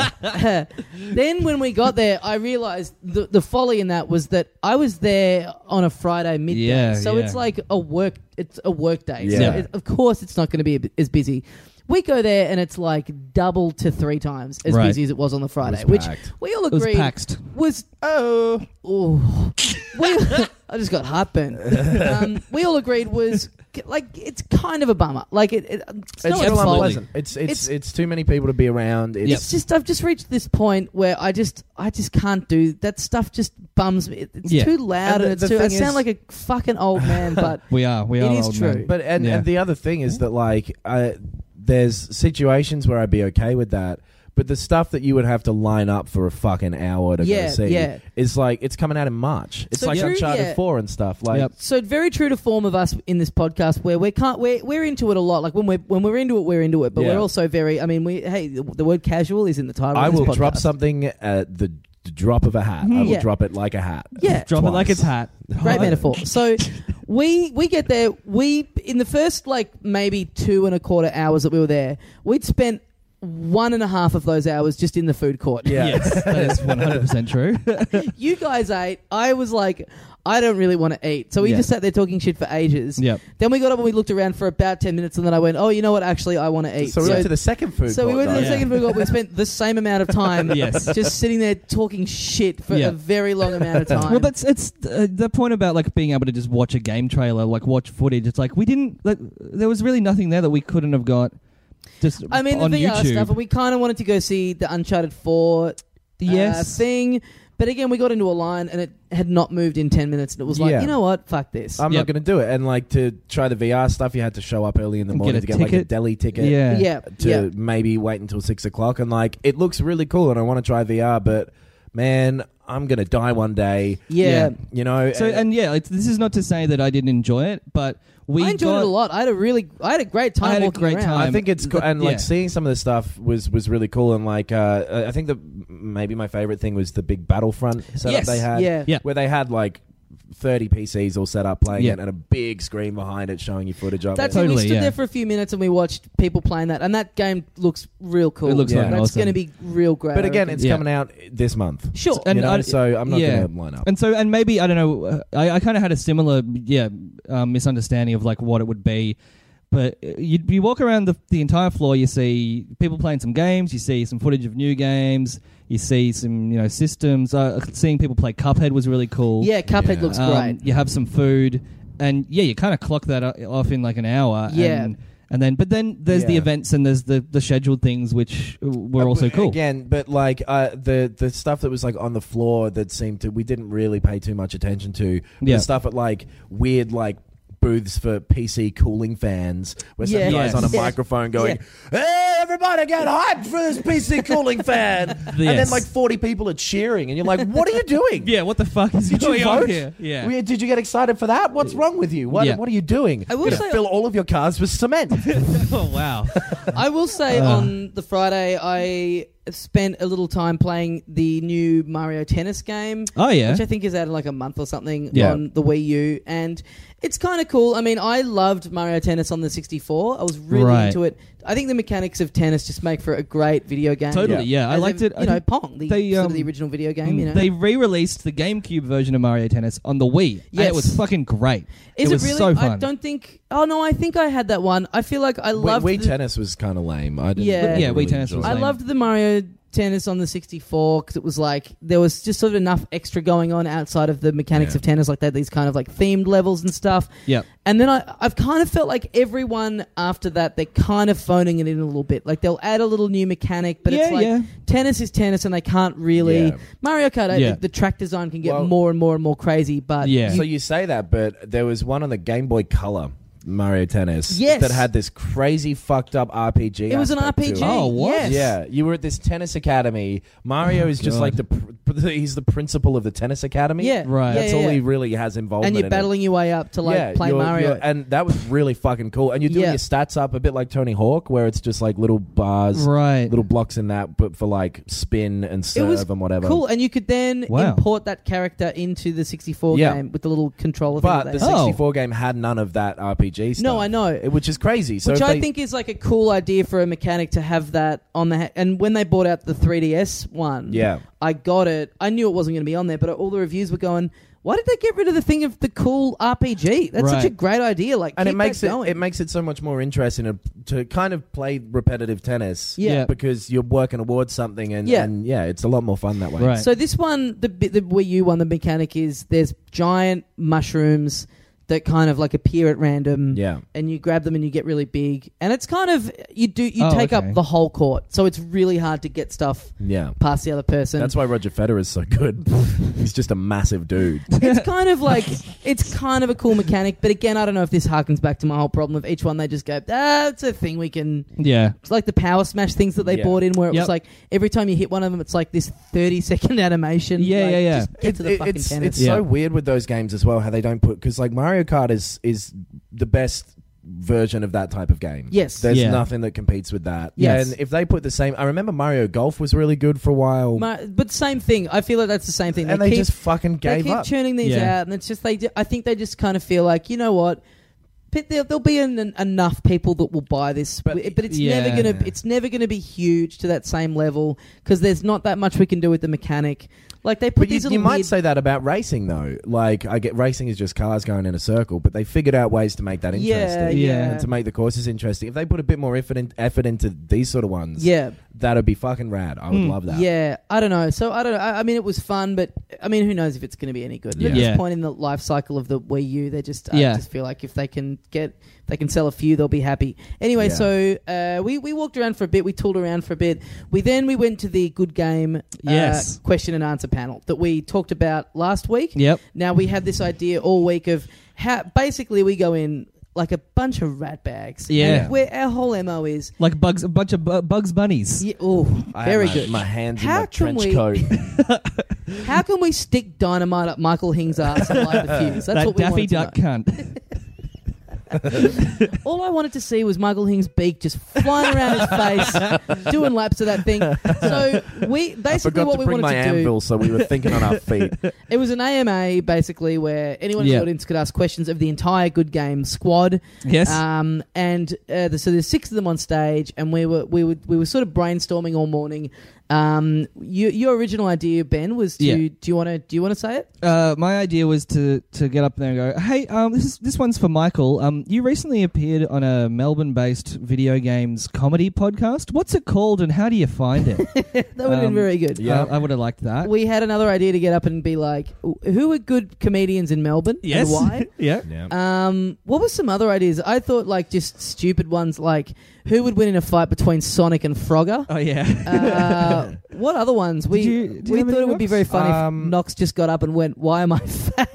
then when we got there, I realized the folly in that was that I was there on a Friday midday. Yeah, so yeah. it's like a work day. Yeah. So of course it's not going to be as busy. We go there and it's like double to 3 times as busy as it was on the Friday, which packed. we all It was agreed paxed. was I just got heartburn. We all agreed was like it's kind of a bummer. Like it's no It's one's real fault. unpleasant. It's too many people to be around. It's just I've just reached this point where I just can't do that stuff. Just bums me. It's too loud and, the it's too. I thing sound is- like a fucking old man, but We are it is old true. men. But and the other thing is that like there's situations where I'd be okay with that, but the stuff that you would have to line up for a fucking hour to go see is like it's coming out in March. It's So like true, Uncharted 4 and stuff. Like So very true to form of us in this podcast, where we're into it a lot. Like when we're into it, we're into it. But Yeah. we're also very. I mean, the word casual is in the title. I of this will podcast. drop something at the drop of a hat. I will Yeah. drop it like a hat. Yeah. Drop it Twice. like it's hot. Great metaphor. So we get there. We in the first like maybe 2.25 hours that we were there, we'd spent 1.5 of those hours just in the food court. Yeah. Yes, that is 100% true. You guys ate. I was like, I don't really want to eat. So we Yeah. just sat there talking shit for ages. Yep. Then we got up and we looked around for about 10 minutes and then I went, oh, you know what? Actually, I want to eat. So we went to the second food So court. we went to the though. second food court. We spent the same amount of time Yes. just sitting there talking shit for Yeah. a very long amount of time. Well, it's the point about like being able to just watch a game trailer, like watch footage. It's like we didn't. Like, there was really nothing there that we couldn't have got. Just I mean, the on VR YouTube. stuff, and we kind of wanted to go see the Uncharted 4 Yes. thing. But again, we got into a line and it had not moved in 10 minutes. And it was like, Yeah. you know what? Fuck this. I'm Yep. not going to do it. And like to try the VR stuff, you had to show up early in the And morning get to a get like a ticket. deli ticket. Yeah. To maybe wait until 6 o'clock. And like, it looks really cool and I want to try VR, but man, I'm going to die one day. Yeah. You know? So and yeah, this is not to say that I didn't enjoy it, but I enjoyed it a lot. I had a great time I had a walking great around. time. I think it's cool. And like Yeah. seeing some of the stuff was really cool. And like, I think maybe my favorite thing was the big Battlefront setup Yes. they had. Yeah. Yeah. Where they had like 30 PCs all set up playing Yeah. it and a big screen behind it showing you footage of That's it. it. We Totally, stood yeah. there for a few minutes and we watched people playing that. And that game looks real cool. It looks fucking That's awesome. going to be real great. But I again, reckon. it's Yeah. coming out this month. Sure. And You know, I- so I'm not yeah. going to line up. And maybe I don't know. I kind of had a similar misunderstanding of like what it would be. But you walk around the entire floor, you see people playing some games, you see some footage of new games, you see some systems. Seeing people play Cuphead was really cool. Yeah, Cuphead looks great. You have some food, and you kind of clock that off in like an hour. Yeah. But then there's the events and there's the scheduled things which were also cool. Again, but like the stuff that was like on the floor that seemed to we didn't really pay too much attention to. Yeah. The stuff at like weird like booths for PC cooling fans where some guy's on a microphone going, "Hey, everybody get hyped for this PC cooling fan." And then like 40 people are cheering and you're like, what are you doing? Yeah, what the fuck is going on here? Yeah. Did you get excited for that? What's wrong with you? What are you doing? I will You're say- gonna fill all of your cars with cement. Oh, wow. I will say on the Friday, I spent a little time playing the new Mario Tennis game. Oh, yeah. Which I think is out in like a month or something on the Wii U. And it's kind of cool. I mean, I loved Mario Tennis on the 64. I was really into it. I think the mechanics of tennis just make for a great video game. Totally, yeah. I liked it. You know, Pong, sort of the original video game, you know. They re-released the GameCube version of Mario Tennis on the Wii. And it was fucking great. Is it was really? so fun. I don't think... Oh, no, I think I had that one. I feel like I loved... Wii Tennis was kind of lame. I didn't Yeah. really Yeah, Wii Tennis enjoy was it. I lame. loved the Mario Tennis on the 64 because it was like there was just sort of enough extra going on outside of the mechanics of tennis, like they had these kind of like themed levels and stuff. Yep. And then I've kind of felt like everyone after that, they're kind of phoning it in a little bit. Like they'll add a little new mechanic, but it's like tennis is tennis and they can't really... Yeah. Mario Kart, the track design can get more and more and more crazy, but... So you say that, but there was one on the Game Boy Color, Mario Tennis, Yes. that had this crazy fucked up RPG. It was an aspect to RPG. it. Oh, what? Yes. Yeah, you were at this tennis academy. Mario is just like he's the principal of the tennis academy. Yeah. Right. That's Yeah, all yeah. he really has involvement And you're in battling your way up to like play Mario. and that was really fucking cool. And you're doing Yeah. your stats up a bit like Tony Hawk, where it's just like little bars, Right. little blocks in that, but for like spin and It was serve and whatever. cool, and you could then Wow. import that character into the 64 Yeah. game with the little controller But thing. the that they- 64 game had none of that RPG stuff. No, I know. Which is crazy. So Which if I they- think is like a cool idea for a mechanic to have that on the... and when they brought out the 3DS one, Yeah. I got it. I knew it wasn't going to be on there, but all the reviews were going, why did they get rid of the thing of the cool RPG? That's such a Right. great idea. Like, And keep it makes that it going. it makes it so much more interesting to kind of play repetitive tennis. Yeah. Because you're working towards something and it's a lot more fun that way. Right. So this one, the Wii U one, the mechanic is there's giant mushrooms that kind of like appear at random. Yeah. And you grab them and you get really big. And it's kind of you take okay. up the whole court. So it's really hard to get stuff Yeah. past the other person. That's why Roger Federer is so good. He's just a massive dude. It's kind of like it's kind of a cool mechanic, but again, I don't know if this harkens back to my whole problem of each one they just go, it's a thing we can. Yeah. It's like the Power Smash things that they Yeah. bought in, where it Yep. was like every time you hit one of them, it's like this 30-second animation. Yeah, like, yeah. Just get to the fucking tennis. It's so weird with those games as well, how they don't put... Because like Mario Kart is the best version of that type of game. Yes. There's Yeah. nothing that competes with that. Yes. And if they put the same... I remember Mario Golf was really good for a while. But same thing. I feel like that's the same thing. and they just fucking they gave keep up. churning these Yeah. out, and it's just I think they just kind of feel like, you know what, there'll be enough people that will buy this, but it's never gonna be huge to that same level because there's not that much we can do with the mechanic. Like they put But these you little might weird- say that about racing, though. Like, I get racing is just cars going in a circle, but they figured out ways to make that interesting. Yeah. And to make the courses interesting. If they put a bit more effort into these sort of ones, Yeah. that'd be fucking rad. I would love that. Yeah, I don't know. So I don't know. I mean, it was fun, but I mean, who knows if it's going to be any good? Yeah. At this Yeah. point in the life cycle of the Wii U, they just I Yeah. just feel like if they can sell a few, they'll be happy. Anyway, Yeah. so we walked around for a bit. We tooled around for a bit. We went to the Good Game Yes. question and answer panel that we talked about last week. Yep. Now we had this idea all week of how basically we go in like a bunch of rat bags. Yeah. And where our whole MO is. Like a bunch of Bugs Bunnies. Yeah, oh, I very have good. my hands How in my can trench we- coat. How can we stick dynamite up Michael Hing's ass and light the fuse? That's that what we Daffy wanted to Duck know. cunt. All I wanted to see was Michael Hing's beak just flying around his face, doing laps of that thing. So we I basically forgot what to we bring wanted my to do. anvil, so we were thinking on our feet. It was an AMA basically where anyone in Yeah. the audience could ask questions of the entire Good Game squad. Yes. So there's 6 of them on stage, and we were sort of brainstorming all morning. Your original idea, Ben, was to. Yeah. Do you want to say it? My idea was to get up there and go, hey, this one's for Michael. You recently appeared on a Melbourne-based video games comedy podcast. What's it called and how do you find it? That would have been very good. Yeah. I would have liked that. We had another idea to get up and be like, who are good comedians in Melbourne Yes. and why? Yeah. Yeah. What were some other ideas? I thought like just stupid ones like who would win in a fight between Sonic and Frogger? Oh, yeah. What other ones? Did We you thought have any, it would be very funny Knox? if Knox just got up and went, "Why am I fat?"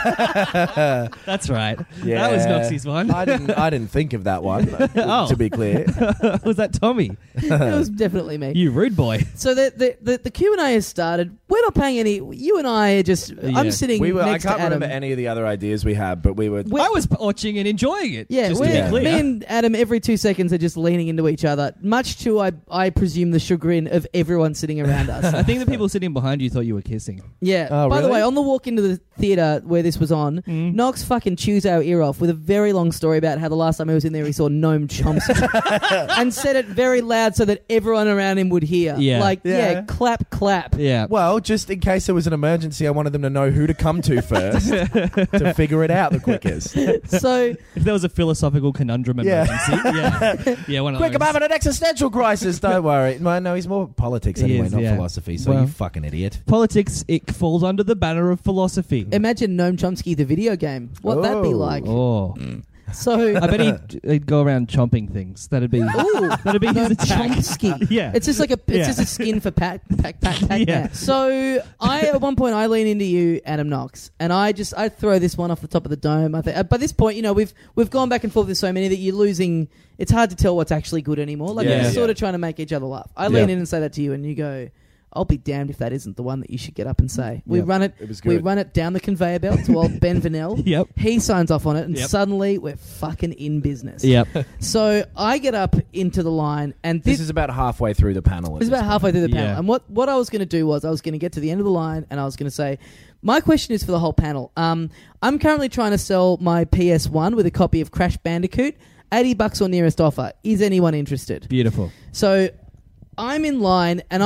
That's right. Yeah. That was Noxie's one. I didn't think of that one. Oh. To be clear. Was that Tommy? It was definitely me. You rude boy. So the Q&A has started. We're not paying any. You and I are just. Yeah. I'm sitting I next can't to Adam. remember any of the other ideas we had, but we were. We- I was watching and enjoying it. Yeah, just to be clear. me and Adam every 2 seconds are just leaning into each other, much to I presume the chagrin of everyone sitting around us. I think the people sitting behind you thought you were kissing. Yeah. Oh, By the really? way, on the walk into the theatre where this was on, Knox fucking chews our ear off with a very long story about how the last time he was in there he saw Noam Chomsky and said it very loud so that everyone around him would hear. Yeah. Like, Yeah. clap. Yeah. Well, just in case there was an emergency, I wanted them to know who to come to first to figure it out the quickest. So If there was a philosophical conundrum Yeah. emergency, yeah, one of Quick, those. I'm having an existential crisis. Don't worry. No, he's more politics He anyway, is, not yeah. philosophy. So Well- you fucking idiot. Politics, it falls under the banner of philosophy. imagine Noam Chomsky the video game. What that'd be Oh. like. Oh, So I bet he'd go around chomping things. That'd be Ooh, that'd be his Noam attack. Chomsky. Yeah, It's just like it's Yeah. just a skin for pack. Yeah. So at one point I lean into you, Adam Knox, and I throw this one off the top of the dome. I think by this point, you know, we've gone back and forth with so many that you're losing. It's hard to tell what's actually good anymore. Like Yeah. we're sort of trying to make each other laugh. I lean in and say that to you, and you go, "I'll be damned if that isn't the one that you should get up and say." We Yep. run it. It was We good. run it down the conveyor belt to old Ben Vanel. Yep. He signs off on it, and Yep. suddenly we're fucking in business. Yep. So I get up into the line, and This is about halfway through the panel. it's about halfway through the panel. Yeah. And what I was going to do was I was going to get to the end of the line and I was going to say, my question is for the whole panel. I'm currently trying to sell my PS1 with a copy of Crash Bandicoot. $80 or nearest offer. Is anyone interested? Beautiful. So I'm in line and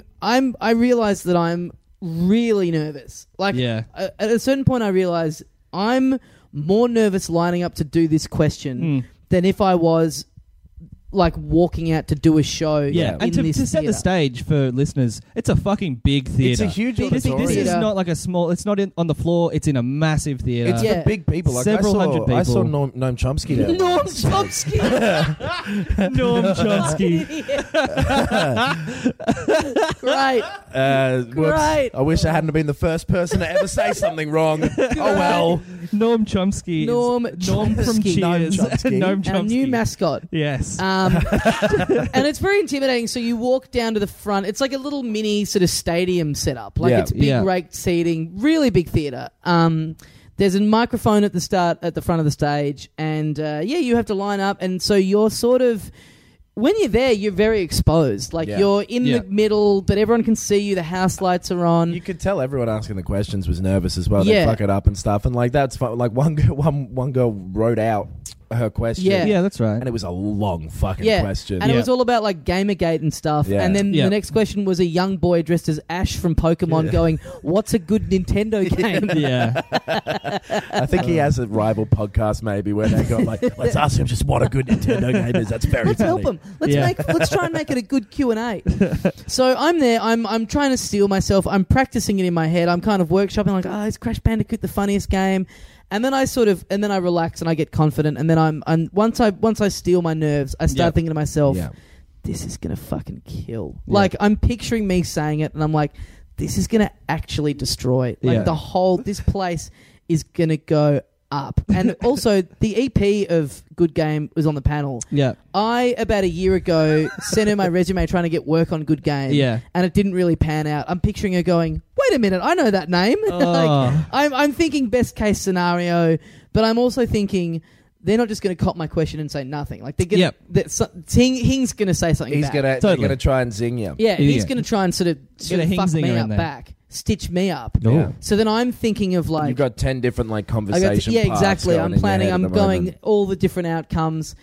I realize that I'm really nervous. Like Yeah. at a certain point I realize I'm more nervous lining up to do this question than if I was like walking out to do a show. Yeah, in and to this set the theatre. stage for listeners, it's a fucking big theater. It's a huge Big This auditorium. is theater. not like a small. It's not on the floor. It's in a massive theater. It's Yeah. for big people. Like Several hundred people. I saw Noam Chomsky there. Norm Chomsky. Norm Chomsky. Great. Whoops. Great. I wish I hadn't been the first person to ever say something wrong. Oh well. Norm Chomsky. Norm Norm from Chomsky. Cheers. Noam Chomsky. Noam Chomsky. Our new mascot. Yes. And it's very intimidating. So you walk down to the front. It's like a little mini sort of stadium setup. Like Yeah. it's big Yeah. raked seating, really big theatre. There's a microphone at the front of the stage, and you have to line up. And so you're sort of, when you're there, you're very exposed. Like Yeah. you're in Yeah. the middle, but everyone can see you. The house lights are on. You could tell everyone asking the questions was nervous as well. Yeah. They fuck it up and stuff, and like that's fun. Like one girl wrote out her question. Yeah. yeah, that's right. And it was a long fucking Yeah, question. and it Yeah. was all about like Gamergate and stuff. Yeah. And then Yeah. the next question was a young boy dressed as Ash from Pokemon going, "What's a good Nintendo game?" yeah. I think he has a rival podcast maybe where they go like, let's ask him just what a good Nintendo game is. That's very Let's funny. help him. Yeah. Let's try and make it a good Q&A. So I'm there. I'm trying to steel myself. I'm practicing it in my head. I'm kind of workshopping like, is Crash Bandicoot the funniest game? And then I relax and I get confident. And then once I steel my nerves, I start Yep. thinking to myself, Yeah. this is gonna fucking kill. Yeah. Like I'm picturing me saying it, and I'm like, this is gonna actually destroy. Like Yeah. this place is gonna go up. And also the EP of Good Game was on the panel. Yeah. I, about a year ago, sent her my resume trying to get work on Good Game. Yeah. And it didn't really pan out. I'm picturing her going, wait a minute, I know that name. Oh. I'm thinking best case scenario, but I'm also thinking they're not just going to cop my question and say nothing. Like they're going to, Hing's going to say something He's back. Totally. gonna try and zing you. Yeah, Yeah. he's going to try and sort of Get a fuck Hingzinger me in up there. back, stitch me up. Yeah. So then I'm thinking of like, You've got 10 different like I got conversation yeah, parts exactly. going I'm in your planning. head at I'm the going moment. all the different outcomes.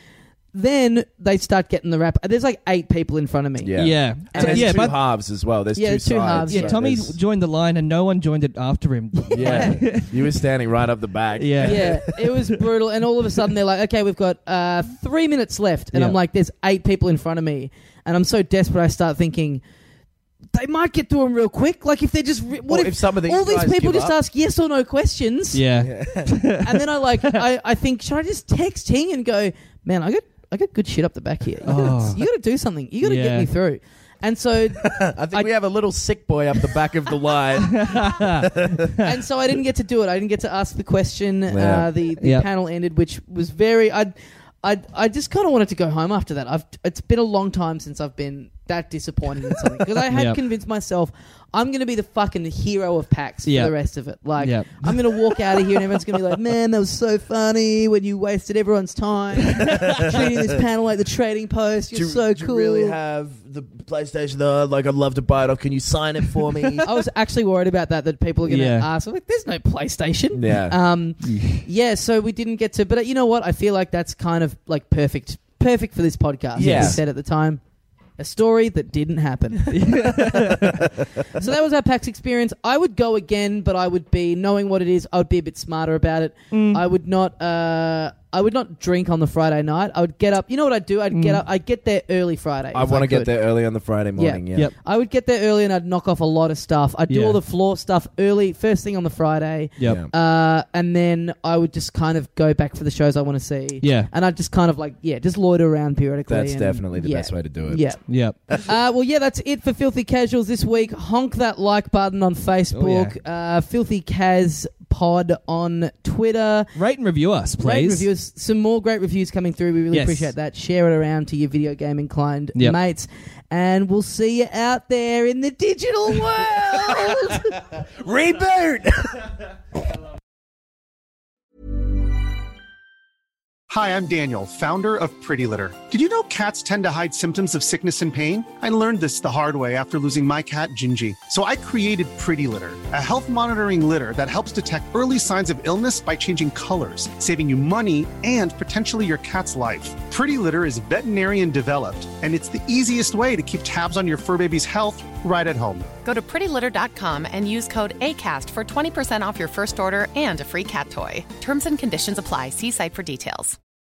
then they start getting the wrap. There's like 8 people in front of me. Yeah. And there's Yeah, two but- halves as well. There's Yeah, two two sides. halves. Yeah, So Tommy there's- joined the line and no one joined it after him. Yeah. You were standing right up the back. Yeah. Yeah, it was brutal. And all of a sudden they're like, okay, we've got 3 minutes left. And Yeah. I'm like, there's 8 people in front of me. And I'm so desperate, I start thinking, they might get through them real quick. Like if they're just... what if some of these all these guys people give just up? ask yes or no questions? Yeah. And then I think, should I just text Ting and go, man, I got good shit up the back here. You got to do something. You got to get me through. And so... I think we have a little sick boy up the back of the line. And so I didn't get to do it. I didn't get to ask the question. Yeah. The Yep. panel ended, which was very... I just kind of wanted to go home after that. It's been a long time since I've been that disappointed in something, because I had Yep. convinced myself I'm going to be the fucking hero of PAX for Yep. the rest of it. Like, Yep. I'm going to walk out of here and everyone's going to be like, man, that was so funny when you wasted everyone's time treating this panel like the Trading Post. You're so cool. Do you really have the PlayStation though? Like, I'd love to buy it. Or can you sign it for me? I was actually worried about that people are going to Yeah. ask. I'm like, there's no PlayStation. Yeah. Yeah, so we didn't get to, but you know what? I feel like that's kind of like perfect for this podcast. Yeah. Like we said at the time, a story that didn't happen. So that was our PAX experience. I would go again, but I would be, knowing what it is, I would be a bit smarter about it. I would not drink on the Friday night. I would get up. You know what I'd do? I'd get up. I'd get there early Friday. I want to get there early on the Friday morning. Yeah. Yep. I would get there early and I'd knock off a lot of stuff. I'd do Yeah. all the floor stuff early, first thing on the Friday. Yep. And then I would just kind of go back for the shows I want to see. Yeah. And I'd just kind of just loiter around periodically. That's and definitely the best way to do it. Yeah. Yep. Well, yeah, that's it for Filthy Casuals this week. Honk that like button on Facebook. Filthy Kaz Pod on Twitter. Rate and review us, please. Great reviews. Some more great reviews coming through. We really Yes. appreciate that. Share it around to your video game inclined Yep. mates. And we'll see you out there in the digital world. Reboot. Hi, I'm Daniel, founder of Pretty Litter. Did you know cats tend to hide symptoms of sickness and pain? I learned this the hard way after losing my cat, Gingy. So I created Pretty Litter, a health monitoring litter that helps detect early signs of illness by changing colors, saving you money and potentially your cat's life. Pretty Litter is veterinarian developed, and it's the easiest way to keep tabs on your fur baby's health right at home. Go to prettylitter.com and use code ACAST for 20% off your first order and a free cat toy. Terms and conditions apply. See site for details.